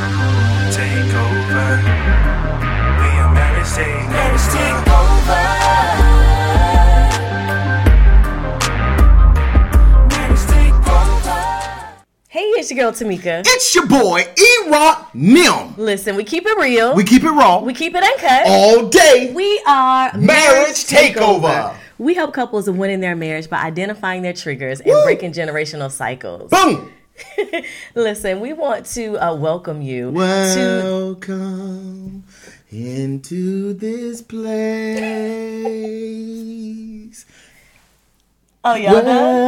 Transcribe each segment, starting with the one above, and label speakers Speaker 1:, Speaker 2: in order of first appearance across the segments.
Speaker 1: Take over. We are marriage takeover.
Speaker 2: Marriage takeover. Marriage takeover.
Speaker 3: Hey, it's your girl Tamika.
Speaker 4: It's your boy, E-Rock Nim.
Speaker 3: Listen, we keep it real.
Speaker 4: We keep it raw.
Speaker 3: We keep it uncut.
Speaker 4: All day.
Speaker 3: We are
Speaker 4: Marriage Takeover.
Speaker 3: We help couples win in their marriage by identifying their triggers and breaking generational cycles.
Speaker 4: Boom.
Speaker 3: Listen, we want to welcome you to...
Speaker 4: Welcome into this place.
Speaker 3: Oh, y'all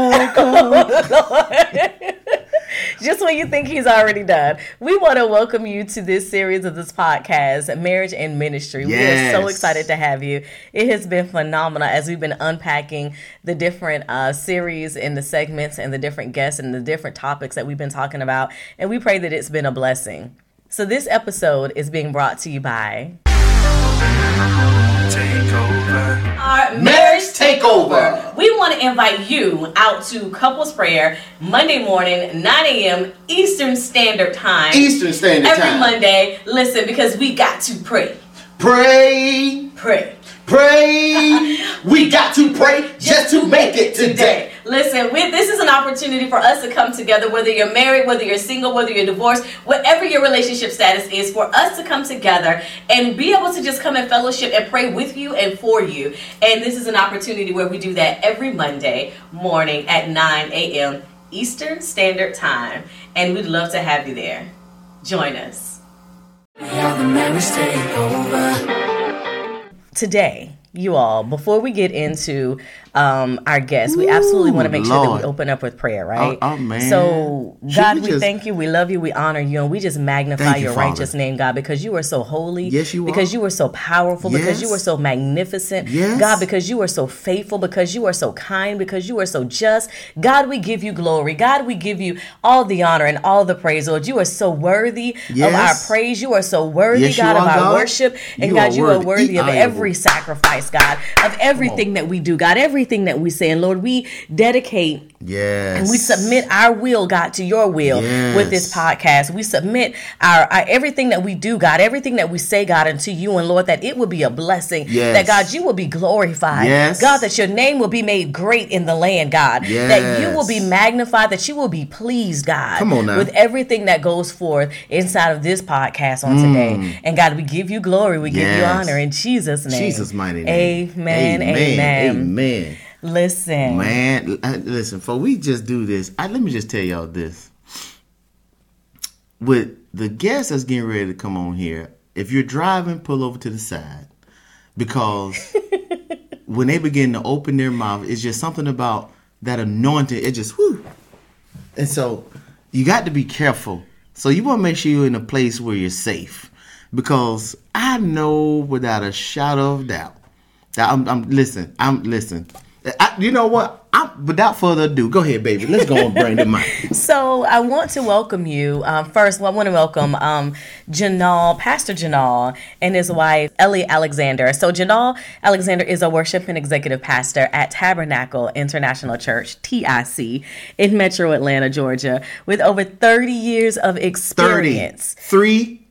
Speaker 3: done? Just when you think he's already done. We want to welcome you to this series of this podcast, Marriage and Ministry.
Speaker 4: Yes.
Speaker 3: We are so excited to have you. It has been phenomenal as we've been unpacking the different series and the segments and the different guests and the different topics that we've been talking about. And we pray that it's been a blessing. So this episode is being brought to you by...
Speaker 1: Takeover.
Speaker 3: Our
Speaker 4: Marriage Takeover.
Speaker 3: We want to invite you out to Couples Prayer Monday morning, 9 a.m. Eastern Standard Time.
Speaker 4: Eastern Standard
Speaker 3: Every
Speaker 4: Time.
Speaker 3: Monday. Listen, because we got to pray.
Speaker 4: Pray.
Speaker 3: Pray.
Speaker 4: Pray. We got to pray just to make it today.
Speaker 3: Listen, this is an opportunity for us to come together, whether you're married, whether you're single, whether you're divorced, whatever your relationship status is, for us to come together and be able to just come in fellowship and pray with you and for you. And this is an opportunity where we do that every Monday morning at 9 a.m. Eastern Standard Time. And we'd love to have you there. Join us.
Speaker 2: We are the marriage takeover.
Speaker 3: Today, you all, before we get into our guests, we absolutely want to make sure that we open up with prayer, right?
Speaker 4: Oh, man.
Speaker 3: So, God, we thank you, we love you, we honor you, and we just magnify
Speaker 4: Thank you,
Speaker 3: your
Speaker 4: Father.
Speaker 3: righteous name, God, because you are so holy.
Speaker 4: Yes, you are.
Speaker 3: Because you are so powerful, because
Speaker 4: Yes.
Speaker 3: you are so magnificent.
Speaker 4: Yes.
Speaker 3: God, because you are so faithful, because you are so kind, because you are so just. God, we give you glory. God, we give you all the honor and all the praise, Lord. You are so worthy of
Speaker 4: Yes.
Speaker 3: our praise. You are so worthy,
Speaker 4: Yes, you
Speaker 3: God, of
Speaker 4: are,
Speaker 3: our
Speaker 4: God.
Speaker 3: worship. And
Speaker 4: You
Speaker 3: God,
Speaker 4: are
Speaker 3: you are
Speaker 4: worthy.
Speaker 3: worthy of
Speaker 4: I am
Speaker 3: every sacrifice, God, of everything that we do, God, everything that we say. And Lord, we dedicate
Speaker 4: Yes.
Speaker 3: and we submit our will, God, to your will
Speaker 4: Yes.
Speaker 3: with this podcast. We submit our everything that we do, God, everything that we say, God, unto you. And Lord, that it will be a blessing.
Speaker 4: Yes.
Speaker 3: That, God, you will be glorified.
Speaker 4: Yes.
Speaker 3: God, that your name will be made great in the land, God.
Speaker 4: Yes.
Speaker 3: That you will be magnified, that you will be pleased, God.
Speaker 4: Come on now.
Speaker 3: With everything that goes forth inside of this podcast on today. And God, we give you glory. We give you
Speaker 4: Yes.
Speaker 3: honor in Jesus' name.
Speaker 4: Jesus' mighty name.
Speaker 3: Amen. Amen.
Speaker 4: Amen.
Speaker 3: Listen.
Speaker 4: Man, listen, before we just do this, let me just tell y'all this. With the guests that's getting ready to come on here, if you're driving, pull over to the side. Because when they begin to open their mouth, it's just something about that anointing. It just, whoo. And so you got to be careful. So you want to make sure you're in a place where you're safe. Because I know without a shadow of doubt that I'm listen. You know what? Without further ado, go ahead, baby. Let's go and bring the mic.
Speaker 3: So I want to welcome you. First, I want to welcome Pastor Janal, and his wife, Ellie Alexander. So Janal Alexander is a worship and executive pastor at Tabernacle International Church, TIC, in Metro Atlanta, Georgia, with over 30 years of experience.
Speaker 4: 30.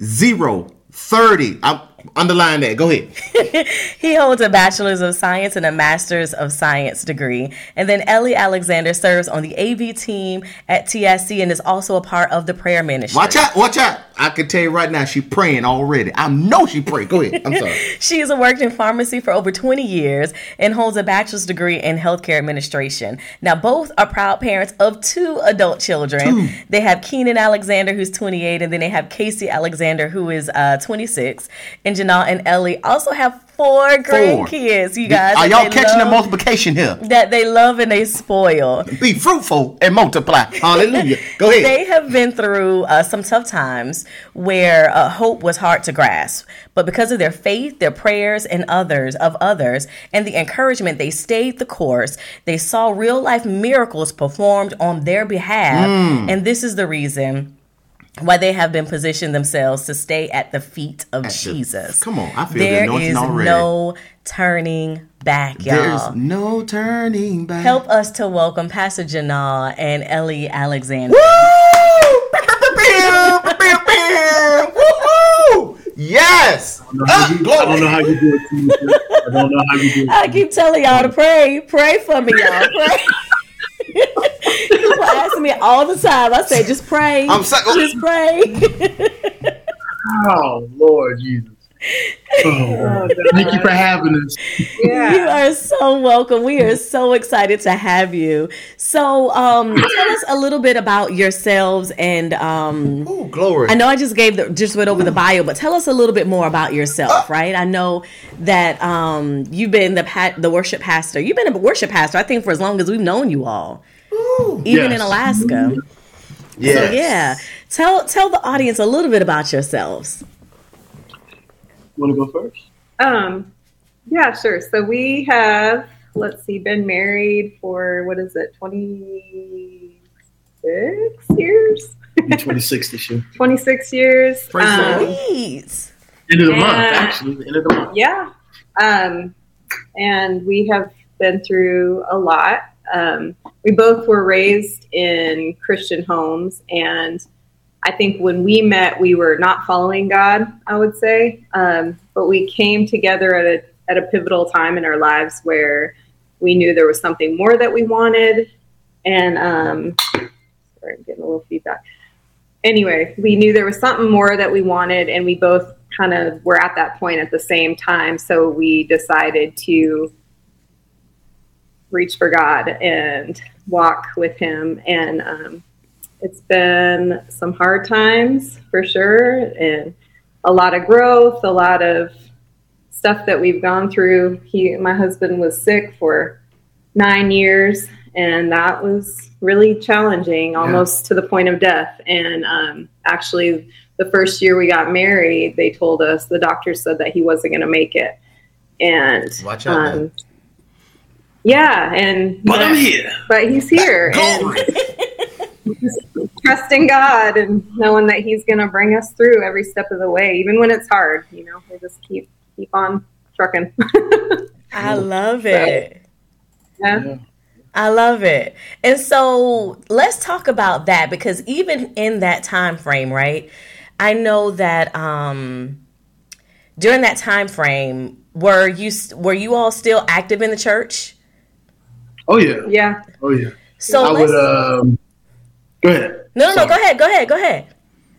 Speaker 4: Underline that. Go ahead.
Speaker 3: He holds a Bachelor's of Science and a Master's of Science degree. And then Ellie Alexander serves on the AV team at TIC and is also a part of the prayer ministry.
Speaker 4: Watch out. I can tell you right now, she's praying already. I know she praying. Go ahead. I'm sorry.
Speaker 3: She has worked in pharmacy for over 20 years and holds a bachelor's degree in healthcare administration. Now, both are proud parents of 2 adult children. They have Keenan Alexander, who's 28, and then they have Casey Alexander, who is 26. And Janal and Ellie also have 4 grandkids, you guys.
Speaker 4: Are y'all catching the multiplication here?
Speaker 3: That they love and they spoil.
Speaker 4: Be fruitful and multiply. Hallelujah. Go ahead.
Speaker 3: They have been through some tough times where hope was hard to grasp. But because of their faith, their prayers, and others, and the encouragement, they stayed the course. They saw real life miracles performed on their behalf. And this is the reason why they have been positioned themselves to stay at the feet of Jesus.
Speaker 4: Come on, I feel the anointing already.
Speaker 3: There is no turning back, y'all.
Speaker 4: There's no turning back.
Speaker 3: Help us to welcome Pastor Janal and Ellie Alexander.
Speaker 4: Woo!
Speaker 5: don't know how you do it. Tanisha. I don't know how you do it.
Speaker 3: I keep telling y'all to pray. Pray for me, y'all. Pray. People ask me all the time. I say, just pray. Just pray.
Speaker 5: Oh, Lord Jesus. Oh, thank you for having us.
Speaker 6: Yeah.
Speaker 3: You are so welcome. We are so excited to have you. So tell us a little bit about yourselves and
Speaker 4: Ooh, glory.
Speaker 3: I know I just went over the bio, but tell us a little bit more about yourself, right? I know that you've been the worship pastor. You've been a worship pastor, I think, for as long as we've known you all, even in Alaska.
Speaker 4: Yes.
Speaker 3: So yeah, tell the audience a little bit about yourselves.
Speaker 5: Want to go first?
Speaker 6: Yeah, sure. So we have, been married for, 26 years?
Speaker 5: 26 this year.
Speaker 6: 26 years.
Speaker 3: Please.
Speaker 5: End of the month, actually. The end of the month.
Speaker 6: Yeah. And we have been through a lot. We both were raised in Christian homes, and I think when we met, we were not following God, I would say. But we came together at a pivotal time in our lives where we knew there was something more that we wanted. And sorry, I'm getting a little feedback. Anyway, we knew there was something more that we wanted, and we both kind of were at that point at the same time. So we decided to reach for God and walk with Him. And it's been some hard times for sure, and a lot of growth, a lot of stuff that we've gone through. My husband was sick for 9 years, and that was really challenging, almost to the point of death. And actually, the first year we got married, they told us, the doctor said that he wasn't going to make it. And
Speaker 4: Watch out. Man.
Speaker 6: Yeah, and
Speaker 5: But I'm here.
Speaker 6: But he's here. And just trusting God and knowing that He's going to bring us through every step of the way, even when it's hard. We just keep on trucking.
Speaker 3: I love it.
Speaker 6: Yeah.
Speaker 3: I love it. And so let's talk about that, because even in that time frame, right? I know that during that time frame, were you all still active in the church?
Speaker 5: Oh, yeah.
Speaker 6: Yeah.
Speaker 5: Oh, yeah.
Speaker 3: So
Speaker 5: I would, go ahead.
Speaker 3: No, go ahead.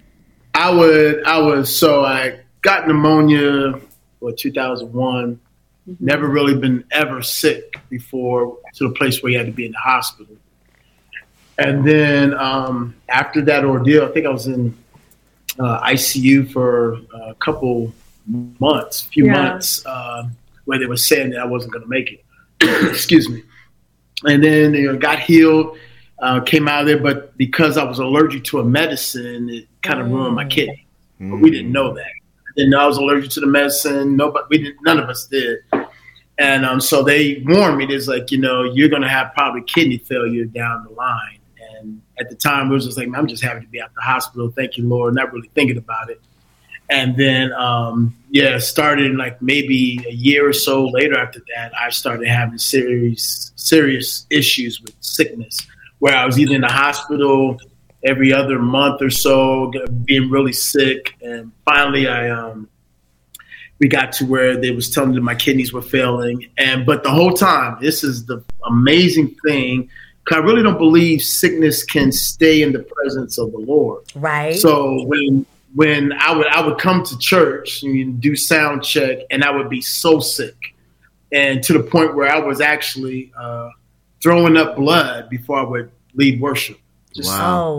Speaker 5: I got pneumonia, 2001. Never really been ever sick before, to the place where you had to be in the hospital. And then after that ordeal, I think I was in ICU for a couple months, months, where they were saying that I wasn't going to make it. Excuse me. And then got healed, came out of there, but because I was allergic to a medicine, it kind of ruined my kidney. But we didn't know that. I didn't know I was allergic to the medicine. None of us did. And so they warned me. There's like, you're going to have probably kidney failure down the line. And at the time, it was just like, I'm just happy to be at the hospital. Thank you, Lord. Not really thinking about it. And then, started like maybe a year or so later after that, I started having serious issues with sickness, where I was either in the hospital every other month or so, being really sick. And finally, we got to where they was telling me that my kidneys were failing. But the whole time, this is the amazing thing, because I really don't believe sickness can stay in the presence of the Lord.
Speaker 3: Right.
Speaker 5: So when I would come to church and do sound check, and I would be so sick, and to the point where I was actually throwing up blood before I would lead worship.
Speaker 3: Wow.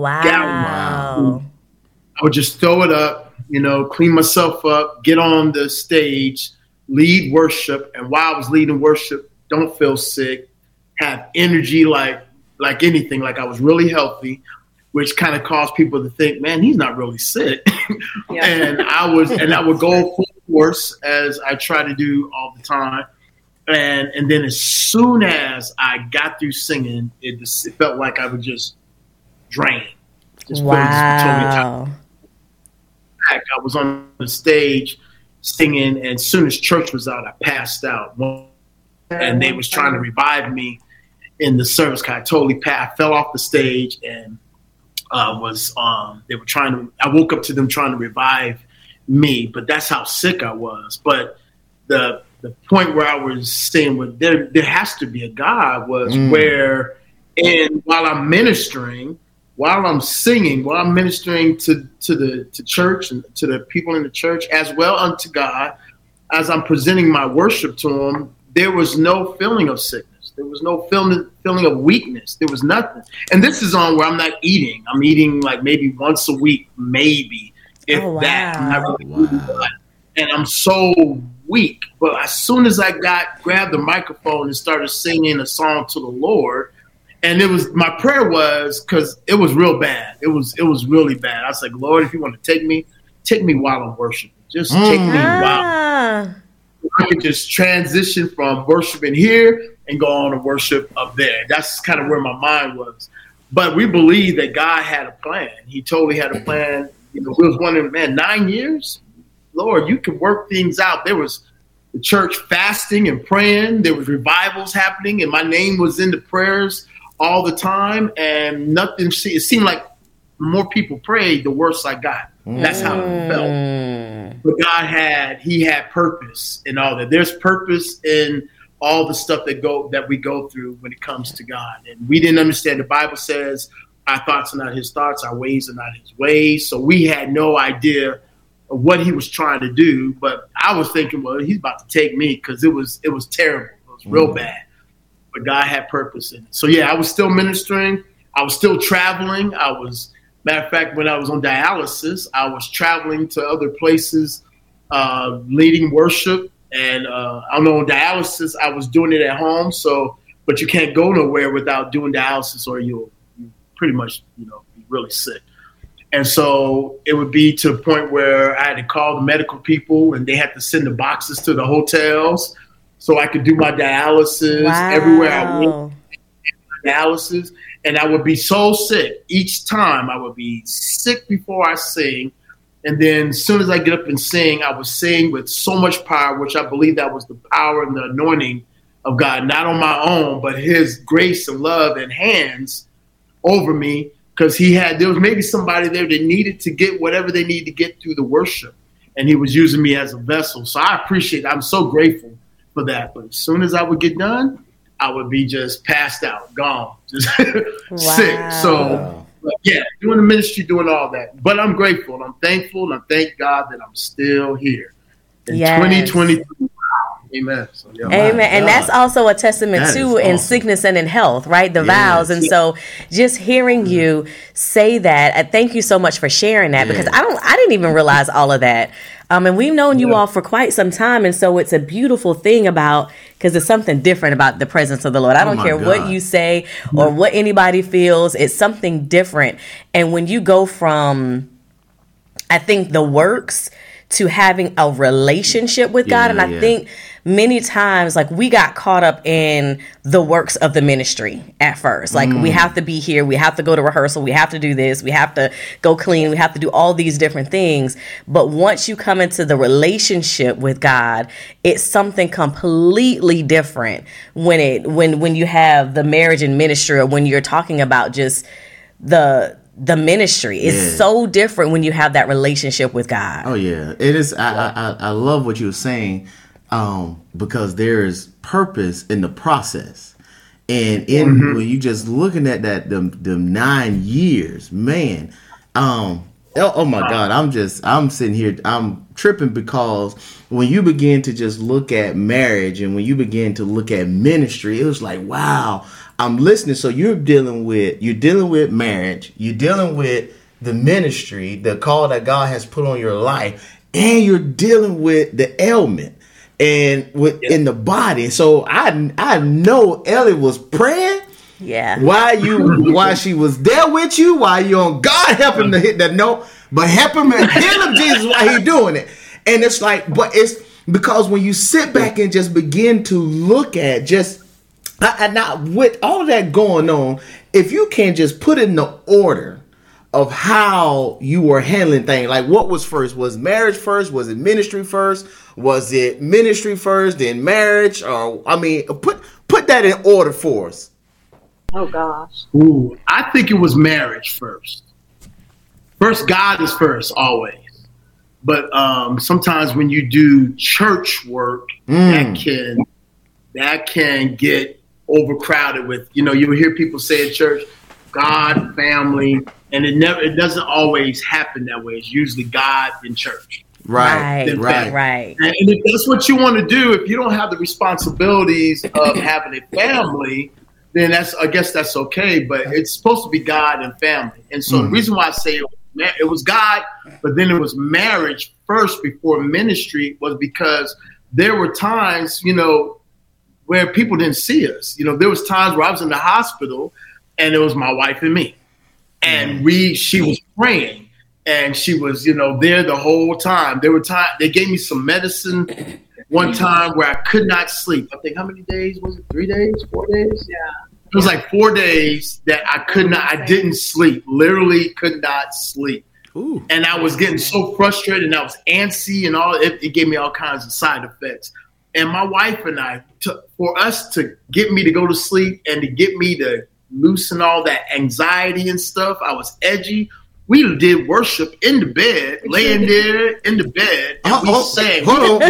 Speaker 5: I would just throw it up, clean myself up, get on the stage, lead worship. And while I was leading worship, don't feel sick, have energy like anything, like I was really healthy, which kind of caused people to think, man, he's not really sick. Yeah. And I would go full force, as I try to do all the time. And then as soon as I got through singing, it felt like I would just drain.
Speaker 3: Wow.
Speaker 5: I was on the stage singing, and as soon as church was out, I passed out. And they was trying to revive me in the service. I totally I fell off the stage, and I woke up to them trying to revive me, but that's how sick I was. But the point where I was saying, well, there has to be a God was where, and while I'm ministering, while I'm singing, while I'm ministering to church and to the people in the church, as well unto God, as I'm presenting my worship to Him, there was no feeling of sickness. There was no feeling of weakness. There was nothing. And this is on where I'm not eating. I'm eating like maybe once a week, maybe, if that. I'm not really eating a lot. And I'm so weak. But as soon as I grabbed the microphone and started singing a song to the Lord, and it was, my prayer was, because it was real bad. It was really bad. I was like, Lord, if you want to take me while I'm worshiping. Just take me while I could just transition from worshiping here and go on to worship up there. That's kind of where my mind was. But we believe that God had a plan. He totally had a plan. You know, we was wondering, man, 9 years? Lord, you could work things out. There was the church fasting and praying. There was revivals happening, and my name was in the prayers all the time, and nothing. It seemed like the more people prayed, the worse I got. That's how it felt. But God He had purpose in all that. There's purpose in all the stuff that we go through when it comes to God. And we didn't understand. The Bible says our thoughts are not His thoughts, our ways are not His ways. So we had no idea of what He was trying to do. But I was thinking, well, He's about to take me, because it was terrible. It was real bad. But God had purpose in it. So yeah, I was still ministering. I was still traveling. Matter of fact, when I was on dialysis, I was traveling to other places, leading worship. And I know on dialysis, I was doing it at home. But you can't go nowhere without doing dialysis, or you'll pretty much, be really sick. And so it would be to a point where I had to call the medical people, and they had to send the boxes to the hotels so I could do my dialysis everywhere I went. Dialysis. And I would be so sick each time. I would be sick before I sing. And then as soon as I get up and sing, I would sing with so much power, which I believe that was the power and the anointing of God, not on my own, but His grace and love and hands over me. Because there was maybe somebody there that needed to get whatever they needed to get through the worship. And He was using me as a vessel. So I appreciate it. I'm so grateful for that. But as soon as I would get done, I would be just passed out, gone, just sick. So, yeah, doing the ministry, doing all that. But I'm grateful and I'm thankful, and I thank God that I'm still here in 2023. Amen. So, yeah,
Speaker 3: amen. And that's also a testament too in sickness and in health, right? The vows. And so just hearing you say that, I thank you so much for sharing that, because I didn't even realize all of that. And we've known you all for quite some time. And so it's a beautiful thing because it's something different about the presence of the Lord. I don't care what you say or what anybody feels. It's something different. And when you go from, I think, the works to having a relationship with God. And I think many times, like, we got caught up in the works of the ministry at first. Like, we have to be here. We have to go to rehearsal. We have to do this. We have to go clean. We have to do all these different things. But once you come into the relationship with God, it's something completely different when you have the marriage and ministry, or when you're talking about just the ministry. Is so different when you have that relationship with God.
Speaker 4: Oh yeah, it is. I love what you were saying, because there is purpose in the process, and when you just looking at them 9 years, man. Oh my God, I'm sitting here, I'm tripping, because when you begin to just look at marriage and when you begin to look at ministry, it was like, wow. I'm listening. So you're dealing with marriage, you're dealing with the ministry, the call that God has put on your life, and you're dealing with the ailment and in the body. So I know Ellie was praying.
Speaker 3: Yeah.
Speaker 4: While she was there with you, while you're on God, help him to hit that note, but help him and heal him, Jesus, while he's doing it. And it's like, but it's because when you sit back and just begin to look at not with all that going on, if you can just put it in the order of how you were handling things, like what was first? Was marriage first? Was it ministry first? Was it ministry first, then marriage? Or, I mean, put that in order for us.
Speaker 6: Oh gosh.
Speaker 5: Ooh, I think it was marriage first. First, God is first, always. But sometimes when you do church work, that can get overcrowded with, you hear people say in church, God, family, and it doesn't always happen that way. It's usually God in church.
Speaker 7: Right.
Speaker 5: And if that's what you want to do, if you don't have the responsibilities of having a family, then I guess that's okay. But it's supposed to be God and family. And so the reason why I say it was God, but then it was marriage first before ministry was because there were times, where people didn't see us. There was times where I was in the hospital and it was my wife and me. And she was praying. And she was, there the whole time. There were times they gave me some medicine one time where I could not sleep. I think how many days was it? 3 days? 4 days? Yeah. It was like 4 days that I didn't sleep. Literally could not sleep. Ooh. And I was getting so frustrated and I was antsy and all. It gave me all kinds of side effects. And my wife and I, for us to get me to go to sleep and to get me to loosen all that anxiety and stuff, I was edgy. We did worship in the bed, laying there in the bed, and we sang.
Speaker 4: Hold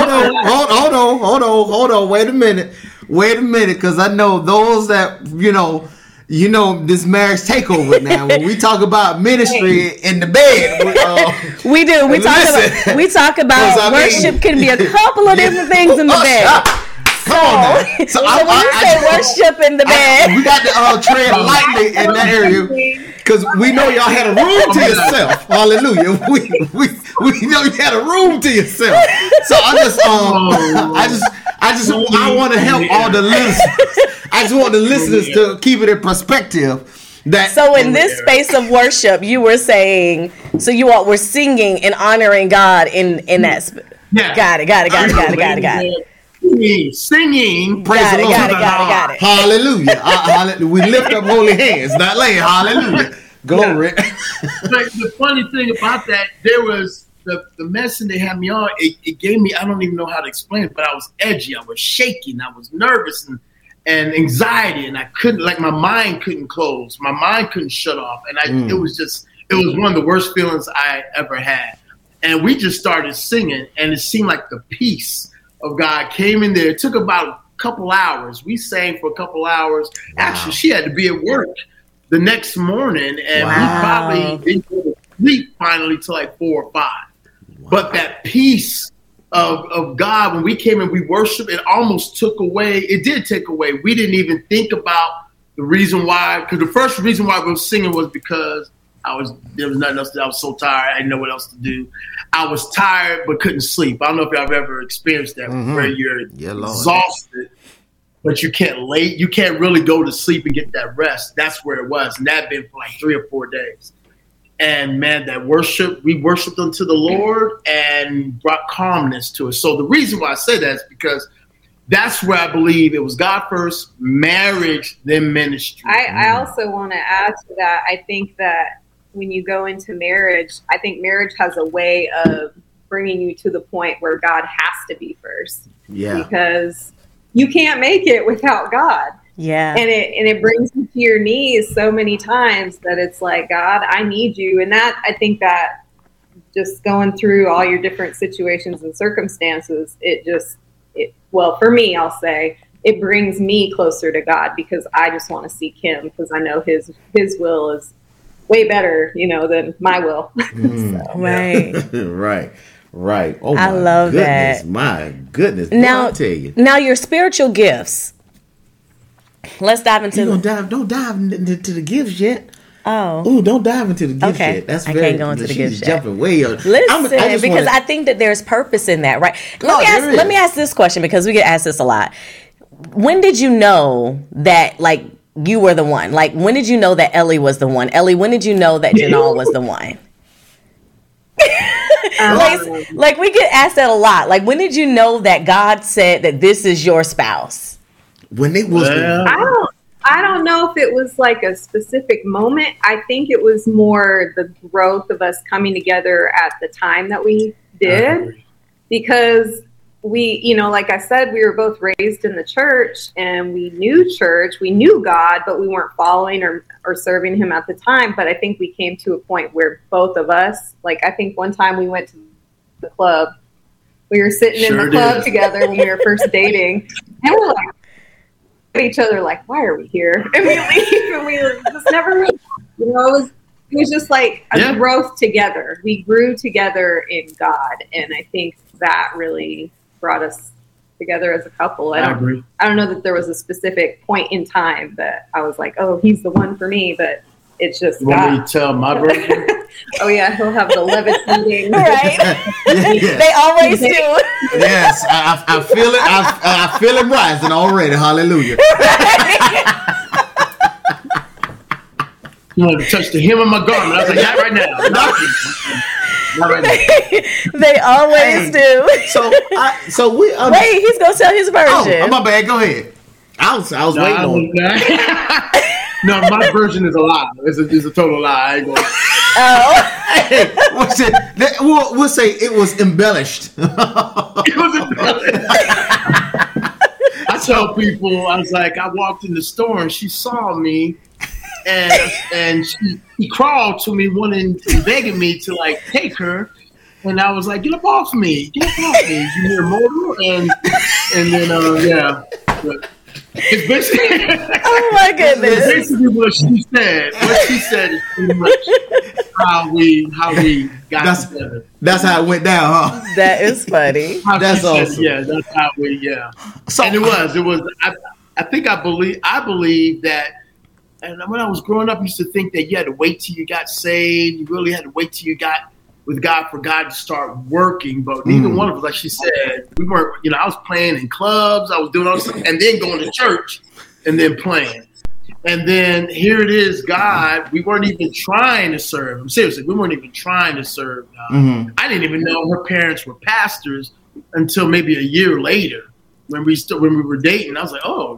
Speaker 4: on. Wait a minute, because I know those that this marriage takeover now. When we talk about ministry in the bed,
Speaker 7: we do. We talk about worship can be a couple of different things in the bed.
Speaker 4: Come on now.
Speaker 7: So when you say worship in the bed,
Speaker 4: we got to tread lightly in that area. Because we know y'all had a room to yourself. Hallelujah. We know you had a room to yourself. So I want to help all the listeners. I just want the listeners to keep it in perspective.
Speaker 7: So in this space of worship, you were saying, so you all were singing and honoring God in that.
Speaker 5: Yeah.
Speaker 7: Got it.
Speaker 5: Singing,
Speaker 7: praise the Lord. Got it.
Speaker 4: Hallelujah. We lift up holy hands, not laying. Hallelujah. Glory.
Speaker 5: But the funny thing about that, there was the medicine they had me on. It gave me, I don't even know how to explain it, but I was edgy. I was shaking. I was nervous and anxiety, and I couldn't, like, my mind couldn't close. My mind couldn't shut off, and it was one of the worst feelings I ever had. And we just started singing, and it seemed like the peace of God came in there. It took about a couple hours. We sang for a couple hours. Wow. Actually, she had to be at work the next morning, and we probably didn't go to sleep finally till like 4 or 5. Wow. But that peace of God, when we came and we worshiped, it almost took away. It did take away. We didn't even think about the reason why. Because the first reason why we were singing was because there was nothing else. I was so tired. I didn't know what else to do. I was tired but couldn't sleep. I don't know if y'all have ever experienced that, where you're exhausted, but you can't really go to sleep and get that rest. That's where it was. And that had been for like 3 or 4 days. And man, that we worshiped unto the Lord and brought calmness to us. So the reason why I say that is because that's where I believe it was God first, marriage, then ministry.
Speaker 6: I also want to add to that. I think that when you go into marriage, I think marriage has a way of bringing you to the point where God has to be first. Yeah. Because you can't make it without God.
Speaker 7: Yeah.
Speaker 6: And it brings you to your knees so many times that it's like, God, I need you. And that, I think that just going through all your different situations and circumstances, well, for me, I'll say it brings me closer to God because I just want to seek him because I know his will is way better, than my will.
Speaker 7: Right.
Speaker 4: Oh,
Speaker 7: I love
Speaker 4: goodness,
Speaker 7: that.
Speaker 4: My goodness.
Speaker 7: Now,
Speaker 4: I'll tell you.
Speaker 7: Now your spiritual gifts. Let's dive into.
Speaker 4: Don't dive into the gifts yet.
Speaker 7: Oh,
Speaker 4: don't dive into the gifts yet. That's
Speaker 7: I can't go into the gifts yet.
Speaker 4: Jumping way up.
Speaker 7: Listen, because I think that there's purpose in that, right? Let me ask this question because we get asked this a lot. When did you know that, like, you were the one? Like, when did you know that Ellie was the one? Ellie, when did you know that Janal was the one? Like we get asked that a lot. Like, when did you know that God said that this is your spouse?
Speaker 4: When it was.
Speaker 6: I don't know if it was like a specific moment. I think it was more the growth of us coming together at the time that we did, because we, like I said, we were both raised in the church and we knew church, we knew God, but we weren't following or serving him at the time. But I think we came to a point where both of us, like, I think one time we went to the club. We were sitting in
Speaker 5: Sure
Speaker 6: the club
Speaker 5: did.
Speaker 6: together when we were first dating, and we're like at each other like, "Why are we here?" And we leave, and we just never. You know, it was just like a
Speaker 5: Yeah.
Speaker 6: growth together. We grew together in God, and I think that really brought us together as a couple.
Speaker 5: I agree.
Speaker 6: I don't know that there was a specific point in time that I was like, "Oh, he's the one for me," but it's just
Speaker 5: You want me
Speaker 6: God.
Speaker 5: to tell my version?
Speaker 6: Oh yeah, he'll have the 11th meeting.
Speaker 7: Right?
Speaker 4: Yes.
Speaker 7: They always do.
Speaker 4: Yes, I feel it. I feel it rising already. Hallelujah.
Speaker 5: You wanted to touch the hem of my garment. I was like, not right now. Not right now.
Speaker 7: They always do.
Speaker 4: So we.
Speaker 7: Wait, he's gonna tell his version.
Speaker 4: Oh, my bad. Go ahead. I was
Speaker 5: No,
Speaker 4: waiting
Speaker 5: I
Speaker 4: on.
Speaker 5: was- no, my version is a lie. It's a total lie. I ain't gonna.
Speaker 4: Hey, we'll say it was embellished.
Speaker 5: It was a I tell people, I was like, I walked in the store and she saw me, and she crawled to me, wanting and begging me to like take her, and I was like, get up off me, get up off me, you near mortal, and then yeah, but it's basically.
Speaker 7: Oh my
Speaker 5: It's
Speaker 7: goodness.
Speaker 5: basically what she said. What she said is pretty much how we got together.
Speaker 4: That's how it went down, huh?
Speaker 7: That is funny.
Speaker 5: How
Speaker 4: That's
Speaker 5: she said,
Speaker 4: awesome.
Speaker 5: yeah, that's how we. Yeah,
Speaker 4: So
Speaker 5: and it was. I believe that. And when I was growing up, I used to think that you had to wait till you got saved. You really had to wait till you got with God for God to start working. But neither one of us, like she said, we weren't. You know, I was playing in clubs. I was doing all this stuff, and then going to church, and then playing. And then here it is, God. We weren't even trying to serve Him. Seriously, we weren't even trying to serve God.
Speaker 4: Mhm.
Speaker 5: I didn't even know her parents were pastors until maybe a year later when we were dating. I was like, oh,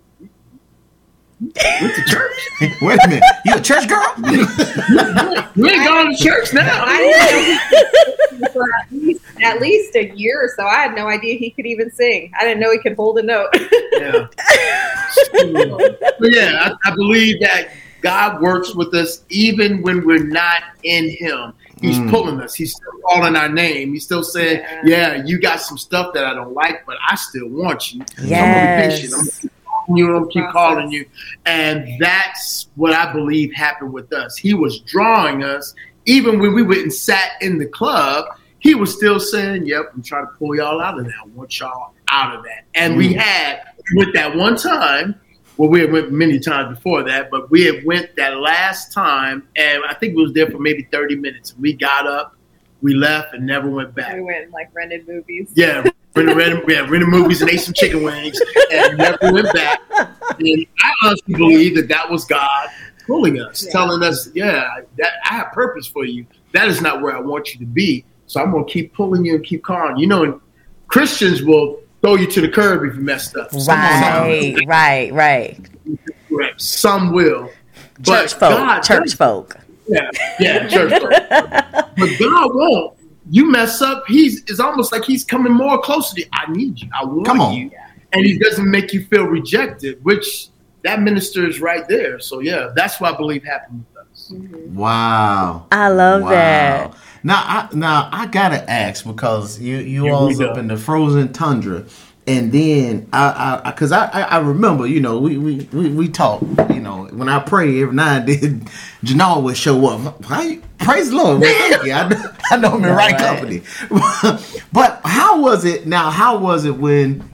Speaker 5: went to church.
Speaker 4: Wait a minute, you a church girl?
Speaker 5: We ain't going to church now.
Speaker 6: I didn't know for at least a year or so. I had no idea he could even sing. I didn't know he could hold a note.
Speaker 5: Yeah. But yeah, I believe that God works with us even when we're not in Him. He's pulling us. He's still calling our name. He's still saying, yeah, you got some stuff that I don't like, but I still want you. So I'm going to be patient. I'm going to keep calling you. I'm going to keep calling you. And that's what I believe happened with us. He was drawing us. Even when we went and sat in the club, He was still saying, yep, I'm trying to pull y'all out of that. I want y'all out of that. And we went that one time. Well, we had went many times before that, but we had went that last time, and I think we was there for maybe 30 minutes. We got up, we left, and never went back.
Speaker 6: We went and like rented movies.
Speaker 5: Yeah, rented movies and ate some chicken wings, and never went back. And I honestly believe that was God pulling us, telling us, that I have purpose for you. That is not where I want you to be. So I'm going to keep pulling you and keep calling. You know, and Christians will throw you to the curb if you messed up.
Speaker 7: Right.
Speaker 5: Correct. Some will.
Speaker 7: Church folk.
Speaker 5: Yeah, church folk. But God won't. You mess up, it's almost like He's coming more closer to you. I need you. I want you. And He doesn't make you feel rejected, which that ministers right there. So yeah, that's what I believe happened with us.
Speaker 4: Wow.
Speaker 7: I love that.
Speaker 4: Now I gotta ask, because you
Speaker 5: Here
Speaker 4: all
Speaker 5: we
Speaker 4: up
Speaker 5: go.
Speaker 4: in the frozen tundra, and then I remember, you know, we talk, you know, when I pray every now and then, Janelle would show up. Praise the Lord. Well, thank you. I know I'm in right company. But how was it when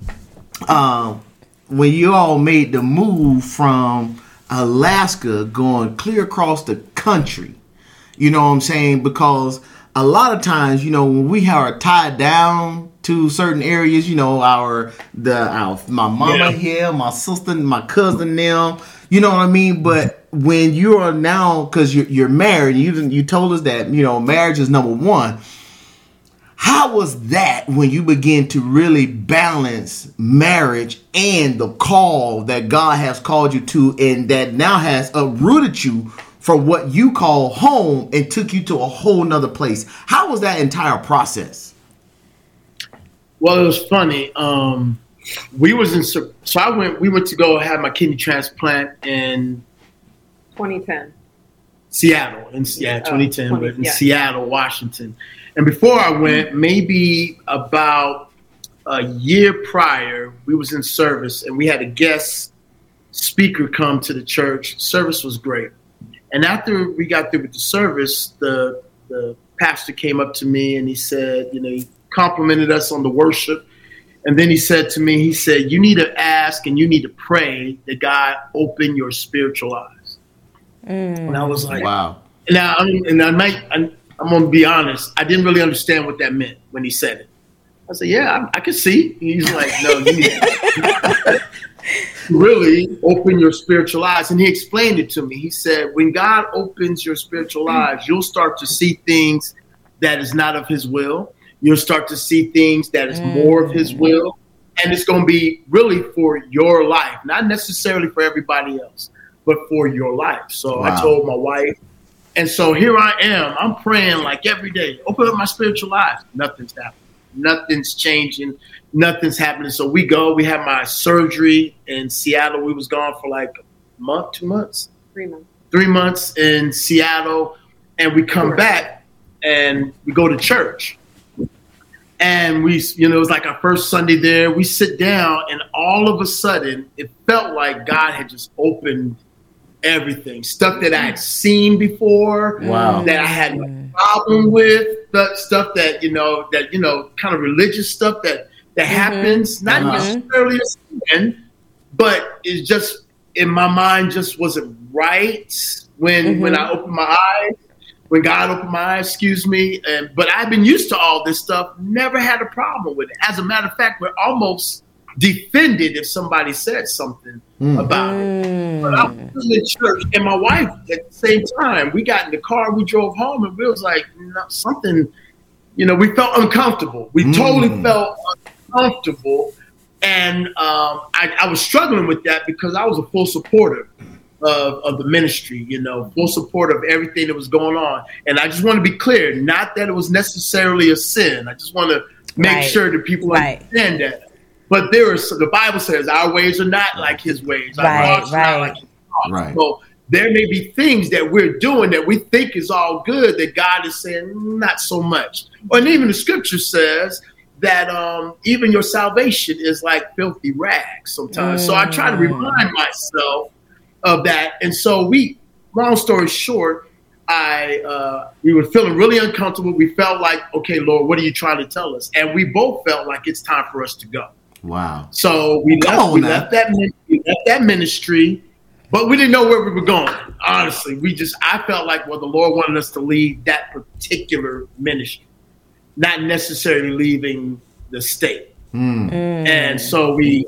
Speaker 4: you all made the move from Alaska going clear across the country? You know what I'm saying? Because a lot of times, you know, when we are tied down to certain areas, you know, my mama here, my sister, my cousin, them, you know what I mean? But when you are now, because you're married, you told us that, you know, marriage is number one. How was that when you begin to really balance marriage and the call that God has called you to, and that now has uprooted you from what you call home and took you to a whole nother place? How was that entire process?
Speaker 5: Well, it was funny. We went to go have my kidney transplant in
Speaker 6: 2010.
Speaker 5: Seattle, in 2010, but in
Speaker 6: yeah.
Speaker 5: Seattle, Washington. And before I went, maybe about a year prior, we was in service and we had a guest speaker come to the church. Service was great. And after we got through with the service, the pastor came up to me and he said, he complimented us on the worship. And then he said to me, you need to ask and you need to pray that God open your spiritual eyes. And I was like, wow. Now, I'm going to be honest. I didn't really understand what that meant when he said it. I said, yeah, I can see. He's like, no, you need to really open your spiritual eyes. And he explained it to me. He said, when God opens your spiritual eyes, you'll start to see things that is not of his will. You'll start to see things that is more of his will. And it's going to be really for your life, not necessarily for everybody else, but for your life. So wow. I told my wife. And so here I am. I'm praying like every day. Open up my spiritual eyes. Nothing's happening. Nothing's changing. Nothing's happening. So we have my surgery in Seattle. We was gone for like a month, 2 months?
Speaker 6: 3 months.
Speaker 5: 3 months in Seattle. And we come back and we go to church. And we, it was like our first Sunday there. We sit down and all of a sudden it felt like God had just opened everything. Stuff that I had seen before, that I had no problem with, the stuff that, kind of religious stuff that happens, not necessarily a sin, but it's just in my mind just wasn't right when I opened my eyes. When God opened my eyes, but I've been used to all this stuff, never had a problem with it. As a matter of fact, we're almost defended if somebody said something about it. But I was in church, and my wife at the same time, we got in the car, we drove home, and we was like, something, we felt uncomfortable. We totally felt uncomfortable. And I was struggling with that because I was a full supporter of the ministry, full support of everything that was going on. And I just want to be clear, not that it was necessarily a sin. I just want to make sure that people understand that. But the Bible says our ways are not like his ways. Our thoughts are not like his thoughts. Right. So there may be things that we're doing that we think is all good that God is saying not so much. And even the scripture says that even your salvation is like filthy rags sometimes. So I try to remind myself of that. And so long story short, we were feeling really uncomfortable. We felt like, okay, Lord, what are you trying to tell us? And we both felt like it's time for us to go. Wow. So we left that ministry, but we didn't know where we were going. Honestly, I felt like, the Lord wanted us to leave that particular ministry, not necessarily leaving the state. And so we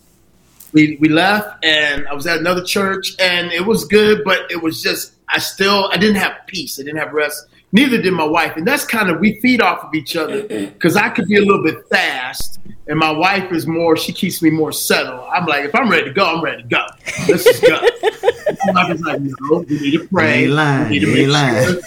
Speaker 5: left, and I was at another church, and it was good, but it was just, I didn't have peace. I didn't have rest. Neither did my wife. And that's we feed off of each other, because I could be a little bit fast, and my wife is she keeps me more settled. I'm like, if I'm ready to go, I'm ready to go. Let's just go. My wife is like, no, we need to pray. We need to make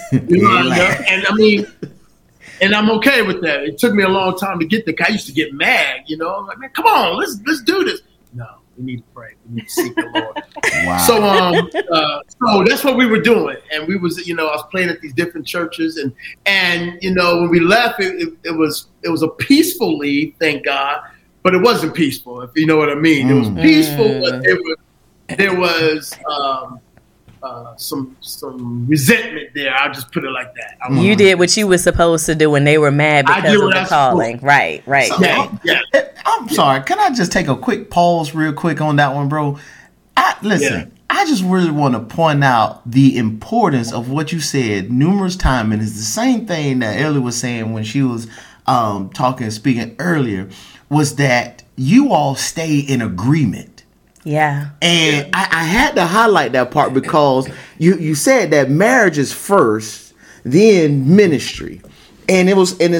Speaker 5: sure. And I'm okay with that. It took me a long time to get there. I used to get mad, I'm like, man, come on, let's do this. No. We need to pray. We need to seek the Lord. Wow. So that's what we were doing. And we was, I was playing at these different churches, and when we left, it was a peaceful leave, thank God, but it wasn't peaceful, if you know what I mean. It was peaceful, but there was some resentment there. I'll just put it like that.
Speaker 7: You did what you were supposed to do when they were mad because of the calling. Right.
Speaker 4: So, yeah. I'm sorry. Can I just take a quick pause real quick on that one, bro? I just really want to point out the importance of what you said numerous times. And it's the same thing that Ellie was saying when she was speaking earlier, was that you all stay in agreement.
Speaker 7: Yeah.
Speaker 4: And I had to highlight that part because you said that marriage is first, then ministry. And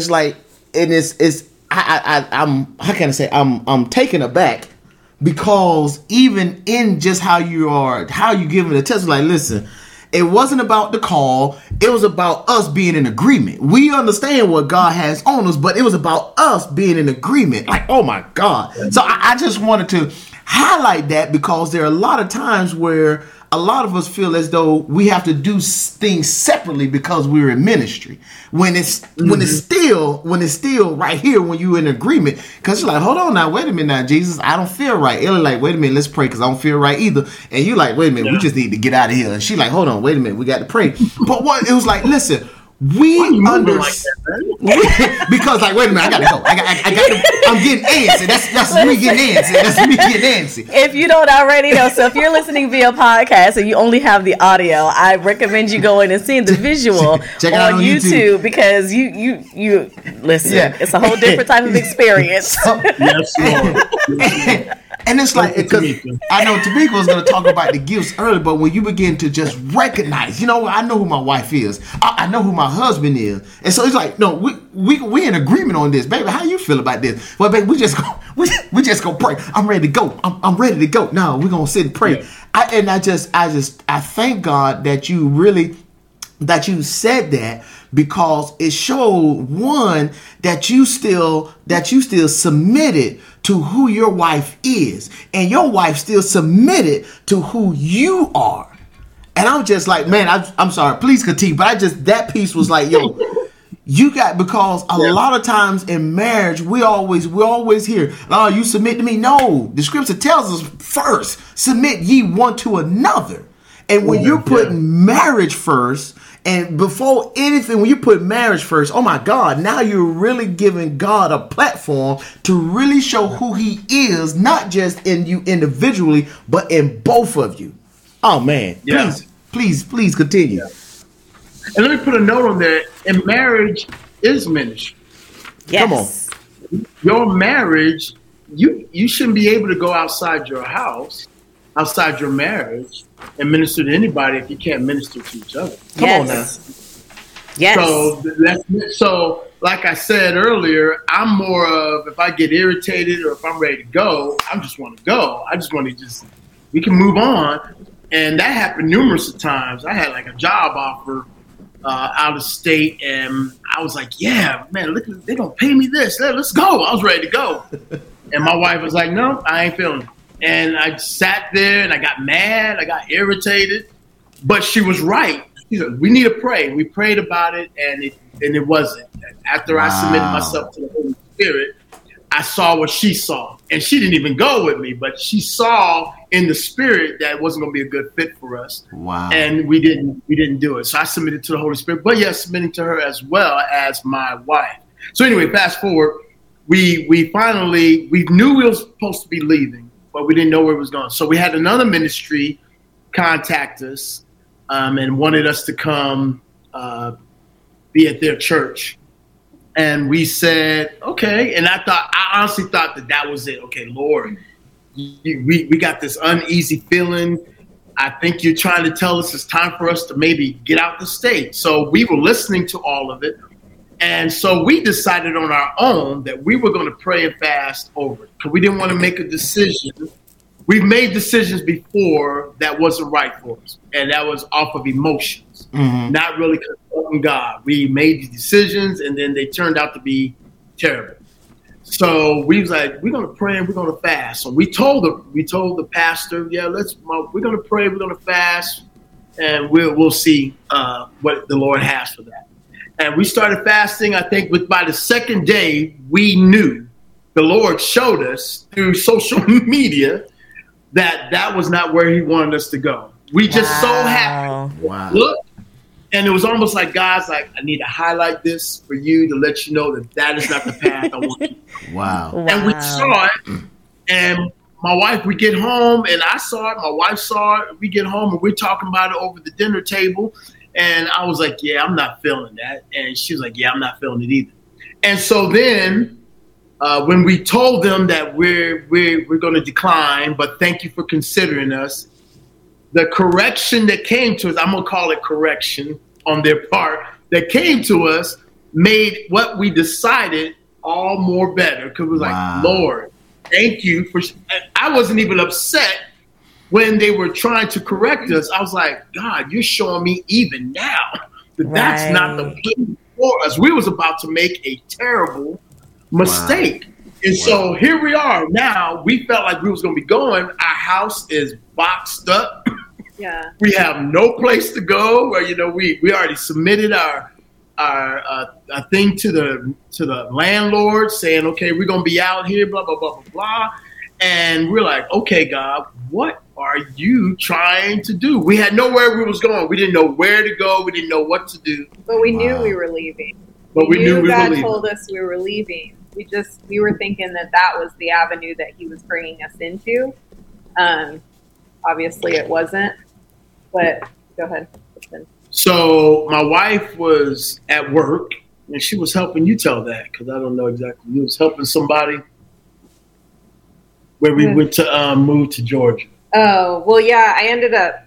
Speaker 4: I'm taken aback because even in just how you giving the test, like, listen, it wasn't about the call. It was about us being in agreement. We understand what God has on us, but it was about us being in agreement. Like, oh my God. So I just wanted to highlight that because there are a lot of times where a lot of us feel as though we have to do things separately because we're in ministry. When it's still right here when you're in agreement. Because you're like, hold on now, wait a minute now, Jesus, I don't feel right. Ellie like, wait a minute, let's pray because I don't feel right either. And you like, wait a minute, we just need to get out of here. And she like, hold on, wait a minute, we got to pray. But what it was like, listen. We understand because, like, wait a minute, I gotta go. I'm getting antsy. That's me getting antsy. That's me getting antsy.
Speaker 7: If you don't already know, so if you're listening via podcast and you only have the audio, I recommend you going and seeing the visual on YouTube because you listen. Yeah. It's a whole different type of experience.
Speaker 5: Yes, Lord.
Speaker 4: And it's like, because I know Tamika was going to talk about the gifts earlier, but when you begin to just recognize, I know who my wife is. I know who my husband is. And so it's like, no, we in agreement on this. Baby, how you feel about this? Well, baby, we just go pray. I'm ready to go. I'm ready to go. No, we're going to sit and pray. Yeah. I thank God that you said that, because it showed, one, that you still submitted to who your wife is, and your wife still submitted to who you are. And I'm just like, man, I'm sorry, please continue, but that piece was like, yo, you got, because a lot of times in marriage, we always hear, oh, you submit to me. No, the scripture tells us first, submit ye one to another. And when you're putting marriage first, and before anything, when you put marriage first, oh my God, now you're really giving God a platform to really show who he is, not just in you individually, but in both of you. Oh man, please continue. Yeah.
Speaker 5: And let me put a note on there. And marriage is ministry.
Speaker 7: Yes.
Speaker 5: Come on. Your marriage, you shouldn't be able to go outside your house, outside your marriage, and minister to anybody if you can't minister to each other. Come on now.
Speaker 7: Yes.
Speaker 5: So like I said earlier, I'm more of, if I get irritated or if I'm ready to go, I just want to go. I just want to we can move on. And that happened numerous of times. I had like a job offer out of state, and I was like, yeah, man, look, they're going to pay me this. Let's go. I was ready to go. And my wife was like, no, I ain't feeling it. And I sat there and I got mad. I got irritated. But she was right. She said, we need to pray. We prayed about it, and it wasn't. After I submitted myself to the Holy Spirit, I saw what she saw. And she didn't even go with me, but she saw in the spirit that it wasn't going to be a good fit for us. Wow. And we didn't do it. So I submitted to the Holy Spirit, but yes, submitting to her as well as my wife. So anyway, fast forward, we knew we were supposed to be leaving, but we didn't know where it was going. So we had another ministry contact us and wanted us to come be at their church. And we said, okay. And I honestly thought that was it. Okay, Lord, we got this uneasy feeling. I think you're trying to tell us it's time for us to maybe get out the state. So we were listening to all of it. And so we decided on our own that we were going to pray and fast over it, because we didn't want to make a decision. We've made decisions before that wasn't right for us, and that was off of emotions, not really consulting God. We made these decisions, and then they turned out to be terrible. So we was like, we're going to pray and we're going to fast. So we told the pastor, we're going to pray, we're going to fast, and we'll see what the Lord has for that. And we started fasting. I think by the second day, we knew, the Lord showed us through social media that was not where he wanted us to go. We just so happy. Wow. Look, and it was almost like God's like, I need to highlight this for you to let you know that is not the path I want you to.
Speaker 4: Wow.
Speaker 5: And we saw it, and my wife, we get home, and I saw it, my wife saw it, we get home, and we're talking about it over the dinner table, and I was like, yeah, I'm not feeling that. And she was like, yeah, I'm not feeling it either. And so then when we told them that we're going to decline, but thank you for considering us, the correction that came to us, I'm going to call it correction on their part, that came to us made what we decided all more better. Because it was like, Lord, thank you for. I wasn't even upset when they were trying to correct us. I was like, God, you're showing me even now that that's not the plan for us. We was about to make a terrible mistake. And so here we are now. We felt like we was going to be going. Our house is boxed up.
Speaker 6: Yeah.
Speaker 5: We have no place to go. Where we already submitted our thing to the landlord saying, okay, we're gonna be out here, blah blah blah blah blah, and we're like, okay, God, what are you trying to do? We had nowhere we was going. We didn't know where to go. We didn't know what to do.
Speaker 6: But we knew we were leaving.
Speaker 5: But we knew we
Speaker 6: God
Speaker 5: were leaving.
Speaker 6: told us we were leaving. We were thinking that was the avenue that He was bringing us into. Obviously, it wasn't. But go ahead.
Speaker 5: So my wife was at work, and she was helping you tell that because I don't know exactly. You was helping somebody where we went to move to Georgia.
Speaker 6: Oh, well, yeah, it ended up,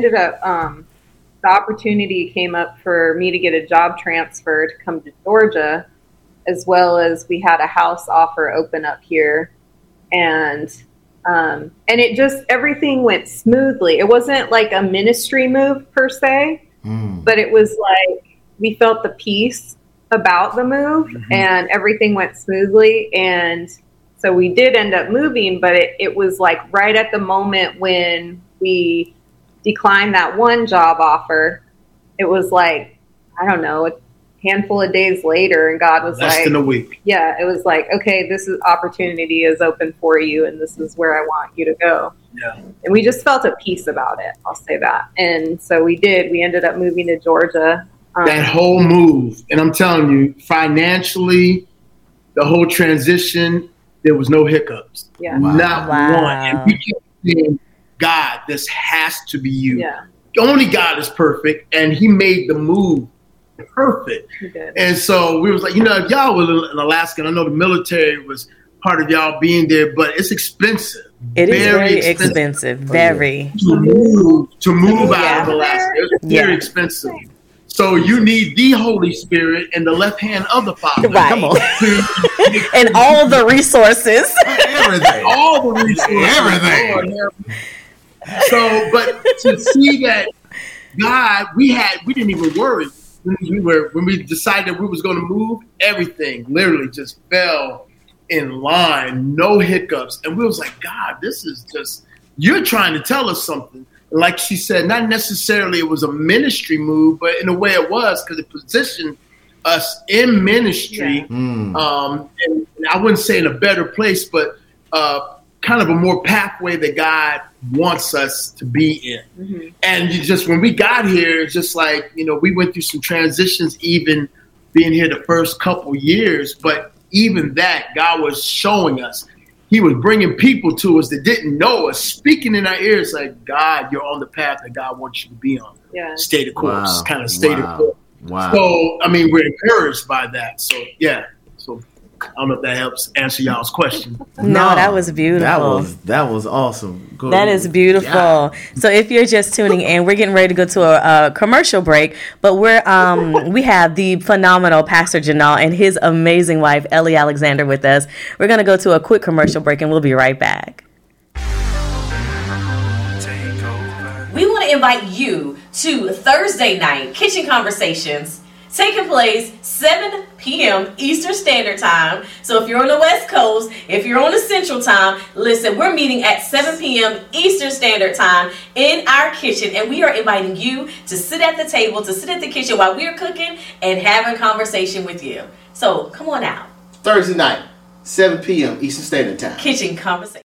Speaker 6: the opportunity came up for me to get a job transfer to come to Georgia, as well as we had a house offer open up here. And it just, everything went smoothly. It wasn't like a ministry move per se, but it was like, we felt the peace about the move and everything went smoothly. And so we did end up moving, but it was like right at the moment when we declined that one job offer, it was like, I don't know, a handful of days later, and God was
Speaker 5: less than a week.
Speaker 6: Yeah, it was like, okay, this opportunity is open for you, and this is where I want you to go.
Speaker 5: Yeah.
Speaker 6: And we just felt at peace about it, I'll say that. And so we did. We ended up moving to Georgia.
Speaker 5: That whole move, and I'm telling you, financially, the whole transition, there was no hiccups.
Speaker 6: Yeah.
Speaker 5: Not one. And we kept saying, God, this has to be you.
Speaker 6: Yeah.
Speaker 5: Only God is perfect, and He made the move perfect.
Speaker 6: He did.
Speaker 5: And so we was like, if y'all were in Alaska, and I know the military was part of y'all being there, but it's expensive.
Speaker 7: It is very expensive. Very.
Speaker 5: To move out of Alaska. It's very expensive. So you need the Holy Spirit and the left hand of the Father.
Speaker 7: Right.
Speaker 5: Come on.
Speaker 7: And all the resources.
Speaker 4: Everything.
Speaker 5: All the resources.
Speaker 4: Everything.
Speaker 5: So, but to see that God, we didn't even worry when we decided we was going to move. Everything literally just fell in line, no hiccups, and we was like, God, this is just, you're trying to tell us something. Like she said, not necessarily it was a ministry move, but in a way it was, because it positioned us in ministry. Yeah. And I wouldn't say in a better place, but kind of a more pathway that God wants us to be in. Mm-hmm. And when we got here, it's just like, we went through some transitions, even being here the first couple years. But even that, God was showing us. He was bringing people to us that didn't know us, speaking in our ears like, God, you're on the path that God wants you to be on. Yeah. Stay the course, kind of stay the course. Wow. So, we're encouraged by that. So, yeah. So, I don't know if that helps answer y'all's question.
Speaker 7: No, that was beautiful.
Speaker 4: That was awesome.
Speaker 7: That is beautiful. Yeah. So if you're just tuning in, we're getting ready to go to a commercial break, but we have the phenomenal Pastor Janal and his amazing wife, Ellie Alexander, with us. We're going to go to a quick commercial break, and we'll be right back.
Speaker 3: We want to invite you to Thursday night Kitchen Conversations, taking place 7 p.m. Eastern Standard Time. So if you're on the West Coast, if you're on the Central Time, listen, we're meeting at 7 p.m. Eastern Standard Time in our kitchen, and we are inviting you to sit at the table, to sit at the kitchen while we're cooking and having a conversation with you. So come on out.
Speaker 4: Thursday night, 7 p.m. Eastern Standard Time.
Speaker 3: Kitchen Conversation.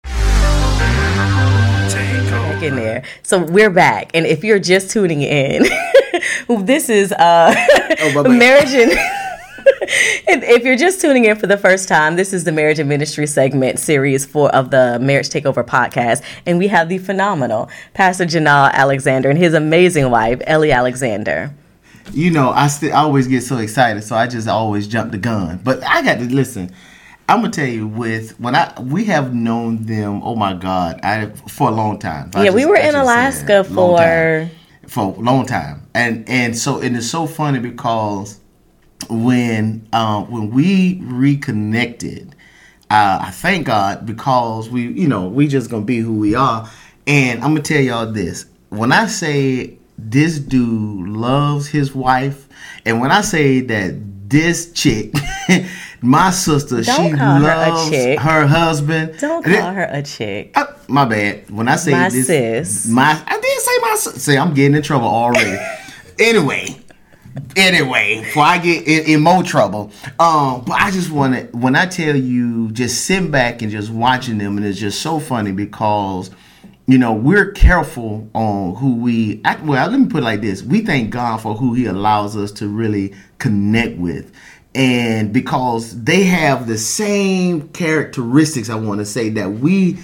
Speaker 7: In there. So we're back, and if you're just tuning in, this is marriage and if you're just tuning in for the first time, this is the Marriage and Ministry segment series 4 of the Marriage Takeover podcast, and we have the phenomenal Pastor Janal Alexander and his amazing wife Ellie Alexander.
Speaker 4: I always get so excited, so I just always jump the gun. But I got to listen. I'm gonna tell you, we have known them. Oh my God, for a long time.
Speaker 7: We were in Alaska for
Speaker 4: a long time, and it's so funny because when we reconnected, I thank God because we just gonna be who we are. And I'm gonna tell y'all this: when I say this dude loves his wife, and when I say that this chick My sister,
Speaker 7: Don't
Speaker 4: she
Speaker 7: call her a
Speaker 4: loves
Speaker 7: chick.
Speaker 4: her husband.
Speaker 7: Don't call her a chick.
Speaker 4: My bad. When I say
Speaker 7: My
Speaker 4: this,
Speaker 7: sis.
Speaker 4: I did say my sis. See, I'm getting in trouble already. Anyway, before I get in more trouble, but I just want to, when I tell you, just sitting back and just watching them, and it's just so funny because, you know, we're careful on who we act. Well, let me put it like this: we thank God for who He allows us to really connect with. And because they have the same characteristics, I want to say that we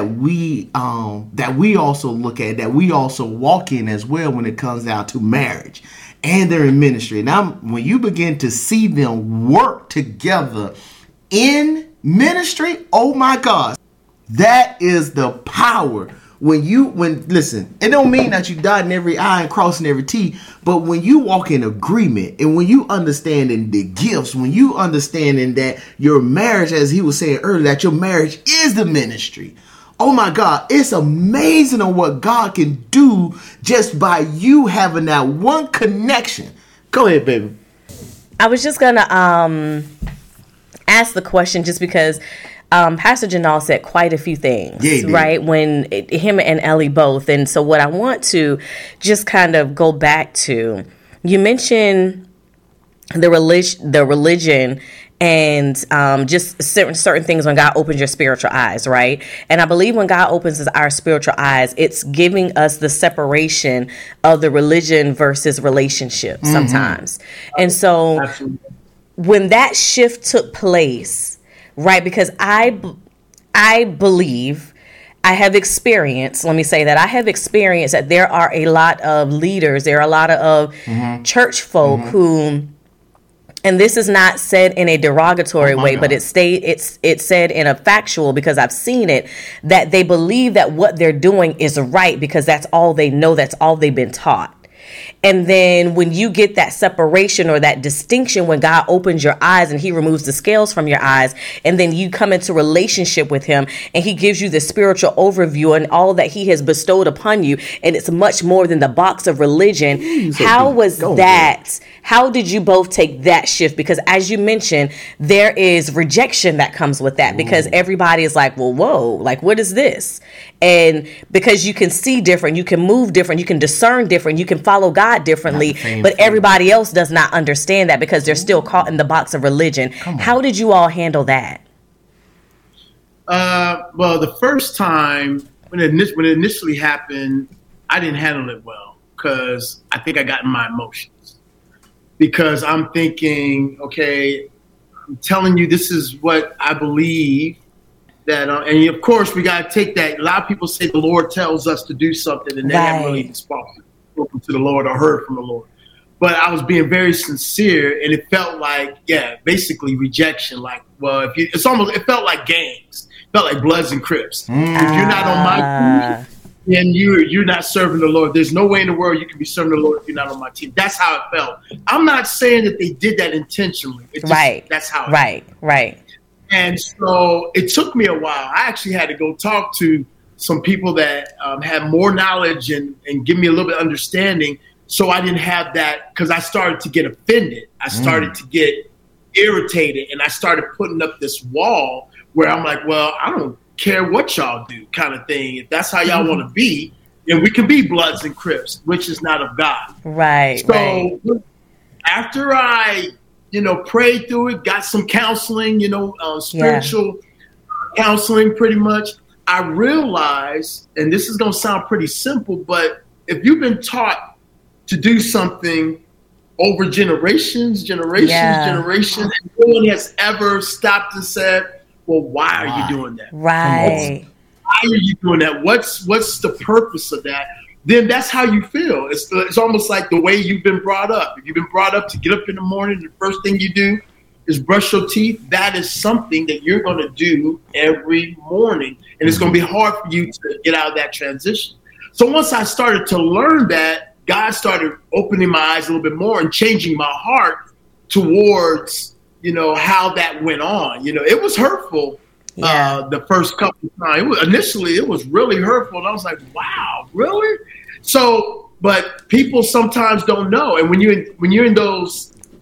Speaker 4: also look at, that we also walk in as well when it comes down to marriage, and they're in ministry. Now, when you begin to see them work together in ministry, oh my God, that is the power. Listen, it don't mean that you dotting every I and crossing every T, but when you walk in agreement and when you understanding the gifts, when you understanding that your marriage, as he was saying earlier, that your marriage is the ministry. Oh my God, it's amazing on what God can do just by you having that one connection. Go ahead, baby.
Speaker 7: I was just gonna ask the question just because Pastor Janal said quite a few things, right? When him and Ellie both. And so what I want to just kind of go back to, you mentioned the religion and just certain things when God opens your spiritual eyes, right? And I believe when God opens our spiritual eyes, it's giving us the separation of the religion versus relationship sometimes. And so when that shift took place, right, because I believe, I have experienced, let me say that, I have experienced that there are a lot of leaders, there are a lot of church folk who, and this is not said in a derogatory way, but it's said in a factual, because I've seen it, that they believe that what they're doing is right because that's all they know, that's all they've been taught. And then when you get that separation or that distinction, when God opens your eyes and He removes the scales from your eyes, and then you come into relationship with Him and He gives you the spiritual overview and all that He has bestowed upon you, and it's much more than the box of religion. How was that? How did you both take that shift? Because as you mentioned, there is rejection that comes with that, because everybody is like, well, whoa, like, what is this? And because you can see different, you can move different, you can discern different, you can follow God differently, but everybody else does not understand that because they're still caught in the box of religion. How did you all handle that?
Speaker 5: Well, the first time when it initially happened, I didn't handle it well because I think I got in my emotions. Because I'm thinking, okay, I'm telling you, this is what I believe. That, and of course, we got to take that. A lot of people say the Lord tells us to do something, and they haven't really spoken to the Lord or heard from the Lord. But I was being very sincere, and it felt like, basically rejection. Like, well, it felt like gangs. It felt like Bloods and Crips. If you're not on my team, then you're not serving the Lord. There's no way in the world you can be serving the Lord if you're not on my team. That's how it felt. I'm not saying that they did that intentionally. It's just, that's how it felt. Right. And so it took me a while. I actually had to go talk to some people that had more knowledge and give me a little bit of understanding, so I didn't have that, because I started to get offended. I started to get irritated, and I started putting up this wall where I'm like, well, I don't care what y'all do, kind of thing. If that's how y'all want to be, then we can be Bloods and Crips, which is not of God.
Speaker 7: Right.
Speaker 5: So after I prayed through it, got some counseling, spiritual counseling pretty much, I realized, and this is going to sound pretty simple, but if you've been taught to do something over generations, and no one has ever stopped and said, well, why are you doing that?
Speaker 7: Right.
Speaker 5: Why are you doing that? What's the purpose of that? Then that's how you feel. It's almost like the way you've been brought up. If you've been brought up to get up in the morning, the first thing you do is brush your teeth. That is something that you're going to do every morning. And it's going to be hard for you to get out of that transition. So once I started to learn that, God started opening my eyes a little bit more and changing my heart towards, how that went on. It was hurtful. The first couple of times. Initially, it was really hurtful. And I was like, wow, really? So, but people sometimes don't know. And when you're in those,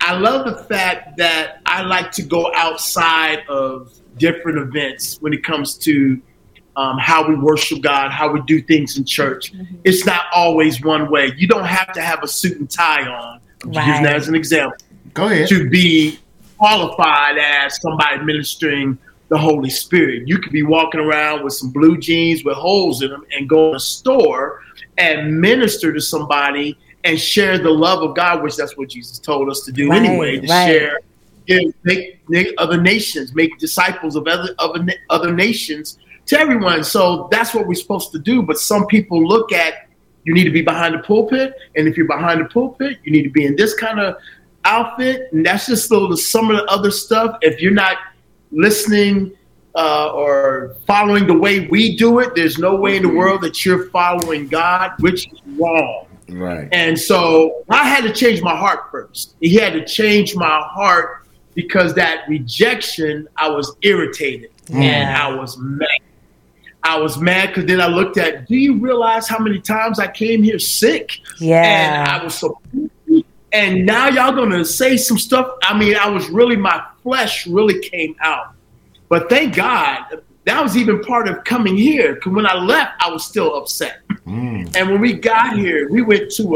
Speaker 5: I love the fact that I like to go outside of different events when it comes to how we worship God, how we do things in church. It's not always one way. You don't have to have a suit and tie on. I'm just using that as an example.
Speaker 4: Go ahead.
Speaker 5: To be qualified as somebody ministering the Holy Spirit. You could be walking around with some blue jeans with holes in them and go to a store and minister to somebody and share the love of God, which that's what Jesus told us to do anyway, to share, make other nations, make disciples of other nations to everyone. So that's what we're supposed to do. But some people look at, you need to be behind the pulpit. And if you're behind the pulpit, you need to be in this kind of outfit. And that's just some of the other stuff. If you're not listening or following the way we do it, there's no way in the world that you're following God, which is wrong.
Speaker 4: Right.
Speaker 5: And so I had to change my heart first. He had to change my heart because that rejection, I was irritated and I was mad. I was mad because then I looked at, do you realize how many times I came here sick?
Speaker 7: Yeah.
Speaker 5: And I was so, and now y'all going to say some stuff. I mean, my flesh really came out. But thank God, that was even part of coming here. Because when I left, I was still upset. And when we got here, we went to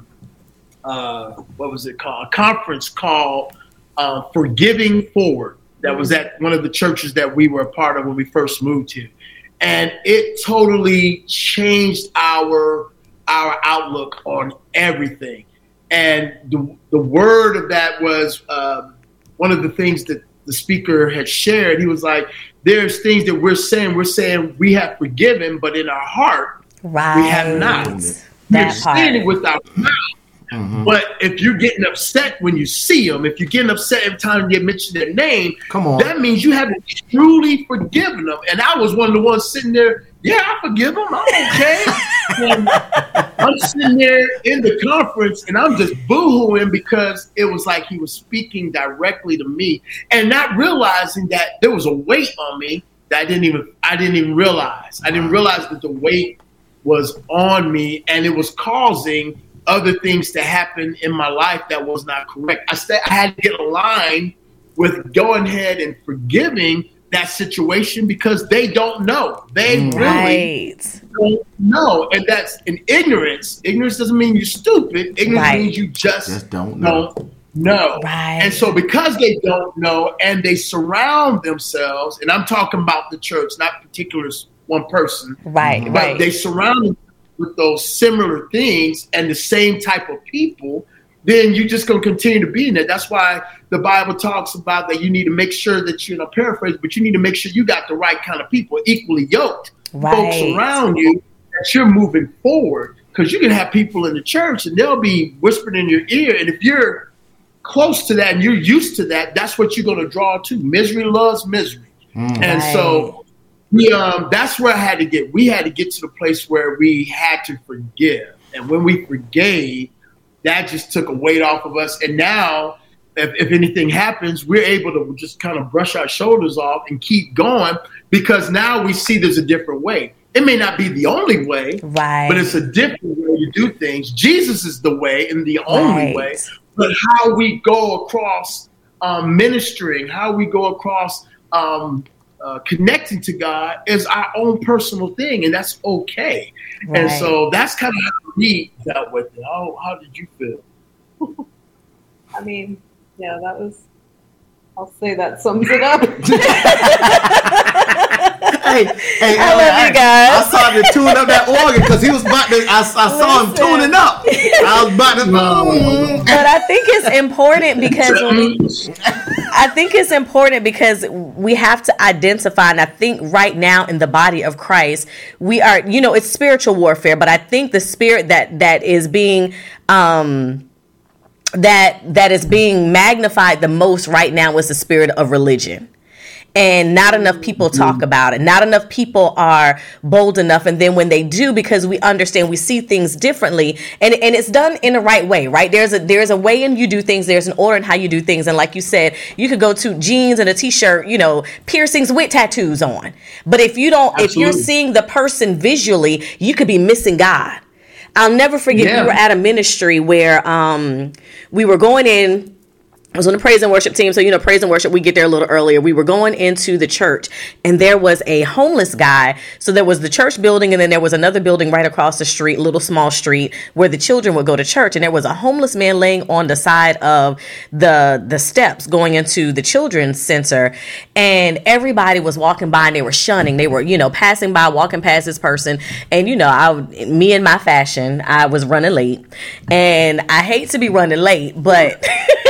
Speaker 5: what was it called? A conference called Forgiving Forward. That was at one of the churches that we were a part of when we first moved here. And it totally changed our outlook on everything. And the word of that was one of the things that the speaker had shared. He was like, there's things that we're saying we have forgiven, but in our heart, we have not. We're saying it with our mouth. But if you're getting upset when you see them, if you're getting upset every time you mention their name, that means you haven't truly forgiven them. And I was one of the ones sitting there, yeah, I forgive them. I'm okay. And I'm sitting there in the conference and I'm just boo-hooing because it was like he was speaking directly to me and not realizing that there was a weight on me that I didn't even realize. I didn't realize that the weight was on me and it was causing other things to happen in my life that was not correct. I had to get aligned with going ahead and forgiving that situation because they don't know. They really don't know. And that's in ignorance. Ignorance doesn't mean you're stupid. Ignorance means you just don't know. And so because they don't know and they surround themselves, and I'm talking about the church, not particular one person, but they surround themselves with those similar things and the same type of people, then you're just going to continue to be in it. That's why the Bible talks about that you need to make sure that you're, paraphrase, but you need to make sure you got the right kind of people, equally yoked folks around you that you're moving forward. Because you can have people in the church and they'll be whispering in your ear. And if you're close to that and you're used to that, that's what you're going to draw to. Misery loves misery. And so that's where we had to get to the place where we had to forgive. And when we forgave, that just took a weight off of us. And now, if anything happens, we're able to just kind of brush our shoulders off and keep going because now we see there's a different way. It may not be the only way, but it's a different way to do things. Jesus is the way and the only way. But how we go across ministering, how we go across connecting to God is our own personal thing, and that's okay. And so that's kind of how we dealt with it. How did you feel?
Speaker 6: I mean, yeah, I'll say that sums it up.
Speaker 4: Hey,
Speaker 7: I love you guys.
Speaker 4: I saw him tune up that organ because he was about to. I saw him tuning up. I was about to.
Speaker 7: But I think it's important because we have to identify, and I think right now in the body of Christ, we are. It's spiritual warfare, but I think the spirit that is being. That is being magnified the most right now is the spirit of religion. And not enough people talk about it. Not enough people are bold enough. And then when they do, because we understand, we see things differently, and it's done in the right way, right? There's a way in you do things. There's an order in how you do things. And like you said, you could go to jeans and a t-shirt, piercings with tattoos on. But if you're seeing the person visually, you could be missing God. I'll never forget, we were at a ministry where we were going in. I was on the praise and worship team. So, you know, praise and worship, we get there a little earlier. We were going into the church and there was a homeless guy. So there was the church building and then there was another building right across the street, little small street where the children would go to church. And there was a homeless man laying on the side of the steps going into the children's center. And everybody was walking by and they were shunning. They were, you know, passing by, walking past this person. And, you know, me in my fashion, I was running late. And I hate to be running late, but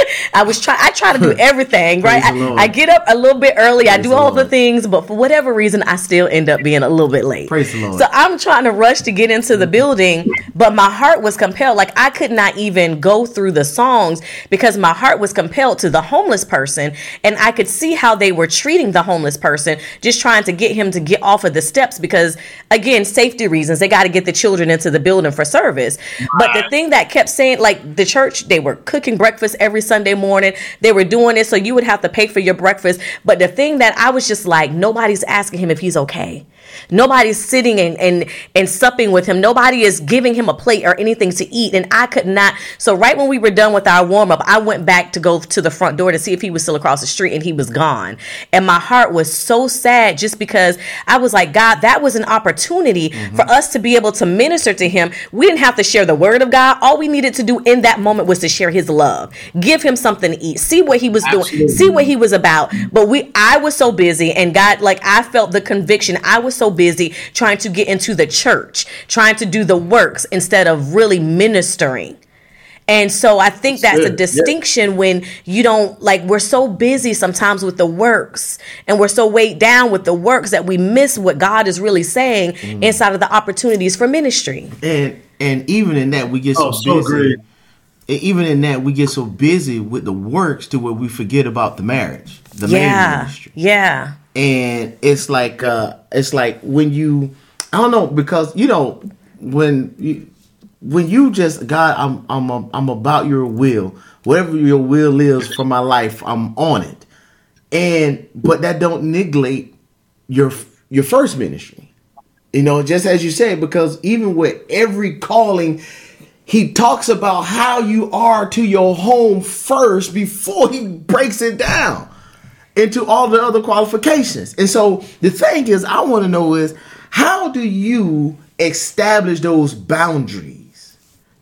Speaker 7: I try to do everything, right? I get up a little bit early. I do all the things, but for whatever reason, I still end up being a little bit late.
Speaker 4: Praise the Lord.
Speaker 7: So I'm trying to rush to get into the building, but my heart was compelled. Like I could not even go through the songs because my heart was compelled to the homeless person. And I could see how they were treating the homeless person, just trying to get him to get off of the steps because, again, safety reasons, they got to get the children into the building for service. But the thing that kept saying, like the church, they were cooking breakfast every Sunday morning. They were doing it so you would have to pay for your breakfast. But the thing that I was just like, nobody's asking him if he's okay. Nobody's sitting and supping with him. Nobody is giving him a plate or anything to eat. And I could not. So right when we were done with our warm up, I went back to go to the front door to see if he was still across the street and he was gone. And my heart was so sad just because I was like, God, that was an opportunity for us to be able to minister to him. We didn't have to share the word of God. All we needed to do in that moment was to share his love, give him something to eat, see what he was doing, see what he was about. But I was so busy and God, like I felt the conviction. I was so busy trying to get into the church, trying to do the works instead of really ministering. And so I think that's a distinction when you don't, like, we're so busy sometimes with the works and we're so weighed down with the works that we miss what God is really saying inside of the opportunities for ministry.
Speaker 4: And even in that we get so busy. Even in that we get so busy with the works to where we forget about the marriage, the marriage ministry. Yeah. And it's like when you, I don't know, because you know when you just, God, I'm about your will. Whatever your will is for my life, I'm on it. But that don't neglect your first ministry. You know, just as you say, because even with every calling, he talks about how you are to your home first before he breaks it down into all the other qualifications. And so the thing is, I want to know is, how do you establish those boundaries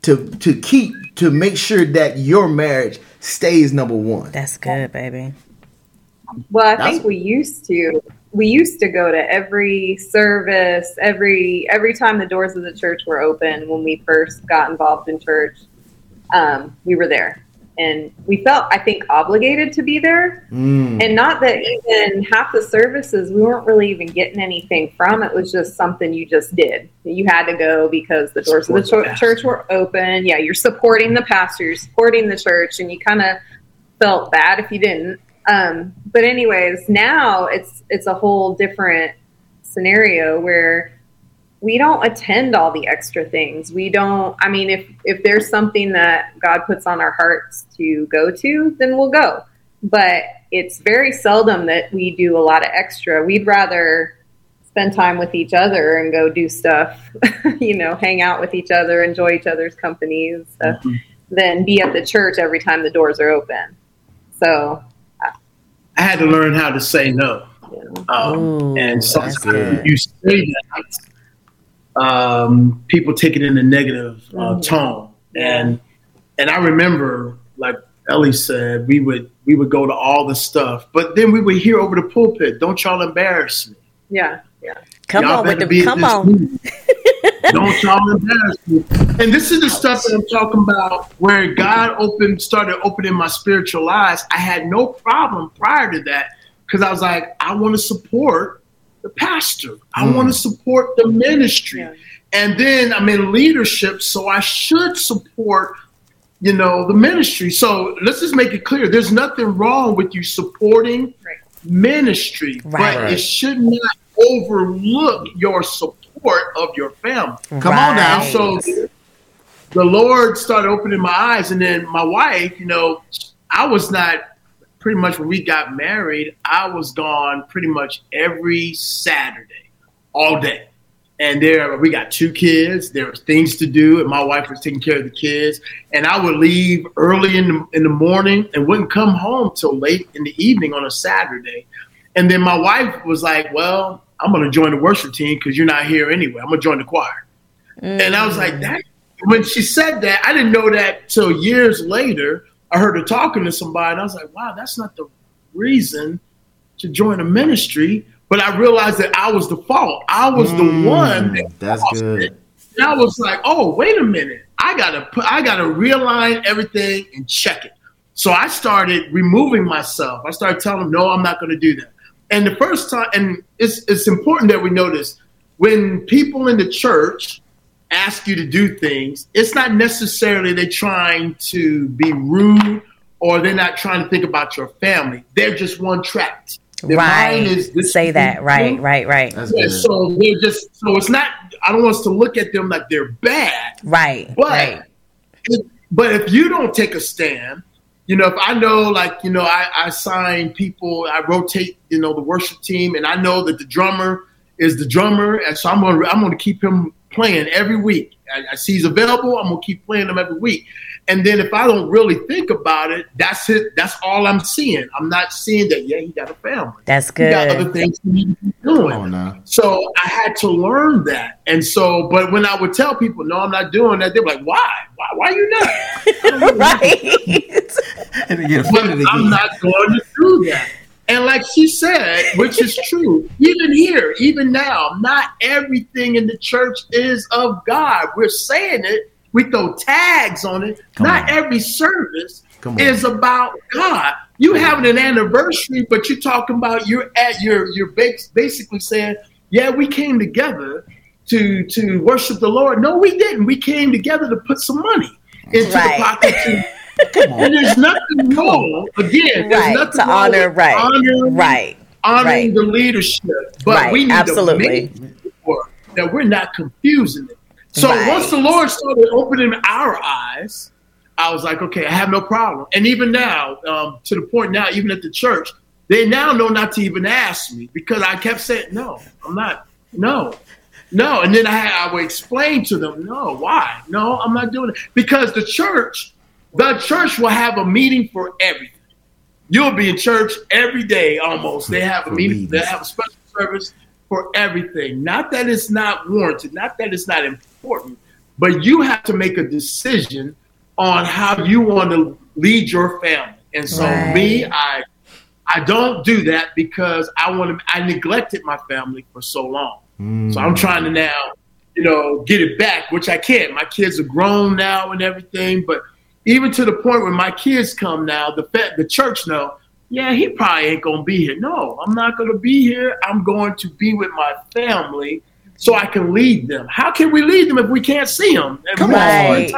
Speaker 4: to make sure that your marriage stays number one?
Speaker 7: That's good, baby.
Speaker 6: Well, I think we used to go to every service, every time the doors of the church were open when we first got involved in church. We were there. And we felt, I think, obligated to be there. And not that even half the services, we weren't really even getting anything from. It was just something you just did. You had to go because the doors of the church were open. Yeah, you're supporting the pastor, you're supporting the church, and you kind of felt bad if you didn't. But anyways, now it's a whole different scenario where we don't attend all the extra things. We don't, I mean, if there's something that God puts on our hearts to go to, then we'll go. But it's very seldom that we do a lot of extra. We'd rather spend time with each other and go do stuff, you know, hang out with each other, enjoy each other's company and stuff, than be at the church every time the doors are open. So
Speaker 5: I had to learn how to say no. And sometimes you say that, people take it in a negative tone. And I remember, like Ellie said, we would go to all the stuff, but then we would hear over the pulpit, "Don't y'all embarrass me."
Speaker 6: Yeah.
Speaker 7: Come
Speaker 5: y'all
Speaker 7: on with the come on.
Speaker 5: Don't y'all embarrass me. And this is the stuff that I'm talking about, where God started opening my spiritual eyes. I had no problem prior to that, because I was like, I want to support the pastor. I want to support the ministry. Yeah. And then I'm in leadership, so I should support, you know, the ministry. So let's just make it clear. There's nothing wrong with you supporting ministry, but it should not overlook your support of your family.
Speaker 4: Come on now.
Speaker 5: So the Lord started opening my eyes, and then my wife, you know, I was not, pretty much when we got married, I was gone pretty much every Saturday, all day. And we got 2 kids. There was things to do, and my wife was taking care of the kids. And I would leave early in the morning and wouldn't come home till late in the evening on a Saturday. And then my wife was like, well, I'm going to join the worship team because you're not here anyway. I'm going to join the choir. And I was like, that. When she said that, I didn't know that till years later. I heard her talking to somebody, and I was like, wow, that's not the reason to join a ministry. But I realized that I was the fault. I was the one
Speaker 4: that's good.
Speaker 5: It. And I was like, oh, wait a minute. I gotta realign everything and check it. So I started removing myself. I started telling them, no, I'm not going to do that. And the first time, and it's important that we know this, when people in the church ask you to do things, it's not necessarily they're trying to be rude or they're not trying to think about your family. They're just one track. Their mind is this.
Speaker 7: Say that. Right.
Speaker 5: That's good. So they're just, so it's not, I don't want us to look at them like they're bad.
Speaker 7: Right.
Speaker 5: But if you don't take a stand, if I know, like, I sign people, I rotate, the worship team, and I know that the drummer is the drummer, and so I'm going to keep him playing every week. I see he's available. I'm going to keep playing him every week. And then if I don't really think about it, that's it. That's all I'm seeing. I'm not seeing that, he got a family.
Speaker 7: That's good.
Speaker 5: He got other things he needs to be doing. So I had to learn that. And so, but when I would tell people, no, I'm not doing that, they're like, why? Why are you not?
Speaker 7: Right.
Speaker 4: And they get offended again.
Speaker 5: I'm not going to do that. And like she said, which is true, even here, even now, not everything in the church is of God. We're saying it. We throw tags on it. Not every service is about God. You having an anniversary, but you're talking about you're basically saying, yeah, we came together to worship the Lord. No, we didn't. We came together to put some money into the pocket. And there's nothing wrong. Again, there's nothing
Speaker 7: to
Speaker 5: wrong
Speaker 7: honor,
Speaker 5: with honoring the leadership. But we need to make sure that we're not confusing it. So once the Lord started opening our eyes, I was like, okay, I have no problem. And even now, to the point now, even at the church, they now know not to even ask me because I kept saying, no, I'm not. No. And then I would explain to them, no, why? No, I'm not doing it. Because the church will have a meeting for everything. You'll be in church every day almost. They have a meeting. They have a special service for everything. Not that it's not warranted, not that it's not important, but you have to make a decision on how you want to lead your family. And so me, I don't do that because I neglected my family for so long. So I'm trying to now, get it back, which I can't. My kids are grown now and everything, but even to the point where my kids come now, the church know, he probably ain't going to be here. No, I'm not going to be here. I'm going to be with my family so I can lead them. How can we lead them if we can't see them?
Speaker 7: Right.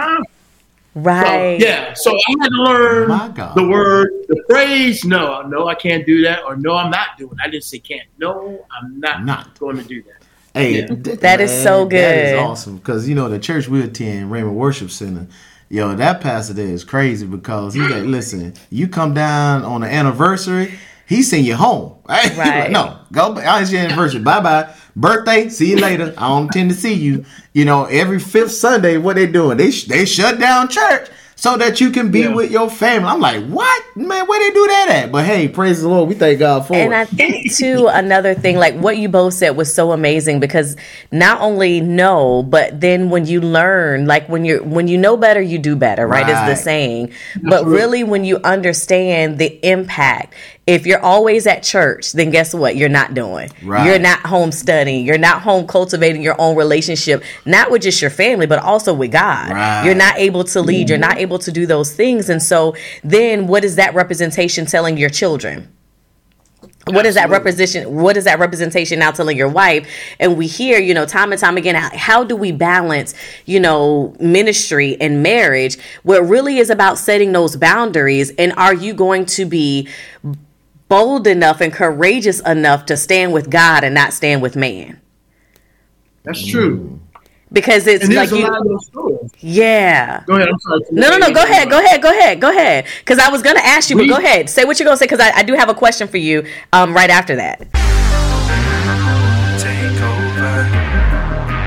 Speaker 5: So I had to learn the word, the phrase, no, I can't do that, or no, I'm not doing it. I didn't say can't. No, I'm not going to do that.
Speaker 4: Hey,
Speaker 7: that is so good.
Speaker 4: That is awesome because, the church we attend, Raymond Worship Center, that pastor there is crazy because he's like, listen, you come down on an anniversary, he send you home. Right? Like, no, go. It's your anniversary. Bye-bye. Birthday, see you later. I don't intend to see you. Every 5th Sunday, what they doing? They shut down church so that you can be with your family. I'm like, what? Man, where they do that at? But hey, praise the Lord. We thank God for it.
Speaker 7: And I think, too, another thing, like what you both said was so amazing because not only know, but then when you learn, like when you know better, you do better, right? Is the saying. But really, when you understand the impact, if you're always at church, then guess what? You're not doing. Right. You're not home studying. You're not home cultivating your own relationship, not with just your family, but also with God. Right. You're not able to lead. You're not able to do those things. And so then what is that representation telling your children? What is that representation now telling your wife? And we hear, time and time again, how do we balance, ministry and marriage? Where it really is about setting those boundaries. And are you going to be bold enough and courageous enough to stand with God and not stand with man?
Speaker 5: That's true.
Speaker 7: Because it's like
Speaker 5: a lot of those stories.
Speaker 7: Yeah.
Speaker 5: Go ahead. I'm sorry.
Speaker 7: No. Go ahead. Because I was going to ask you, but go ahead. Say what you're going to say because I do have a question for you right after that.
Speaker 1: Take over.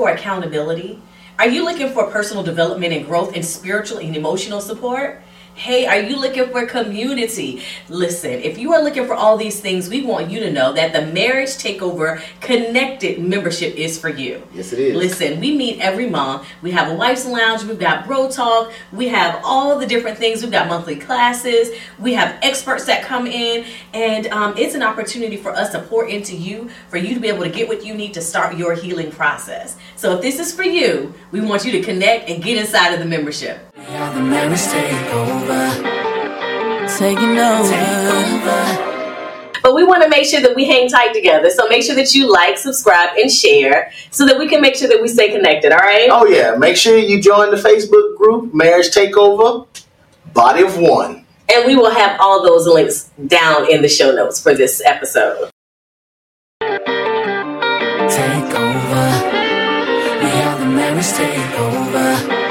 Speaker 3: for accountability? Are you looking for personal development and growth and spiritual and emotional support? Hey, are you looking for community? Listen, if you are looking for all these things, we want you to know that the Marriage Takeover Connected membership is for you.
Speaker 4: Yes, it is.
Speaker 3: Listen, we meet every month. We have a Wife's Lounge. We've got Bro Talk. We have all the different things. We've got monthly classes. We have experts that come in. And it's an opportunity for us to pour into you, for you to be able to get what you need to start your healing process. So if this is for you, we want you to connect and get inside of the membership.
Speaker 2: We are the marriage takeover. Taking over.
Speaker 3: But we want to make sure that we hang tight together. So make sure that you like, subscribe, and share so that we can make sure that we stay connected, all right?
Speaker 8: Oh, yeah. Make sure you join the Facebook group, Marriage Takeover, Body of One.
Speaker 3: And we will have all those links down in the show notes for this episode.
Speaker 2: Take over. We are the marriage takeover.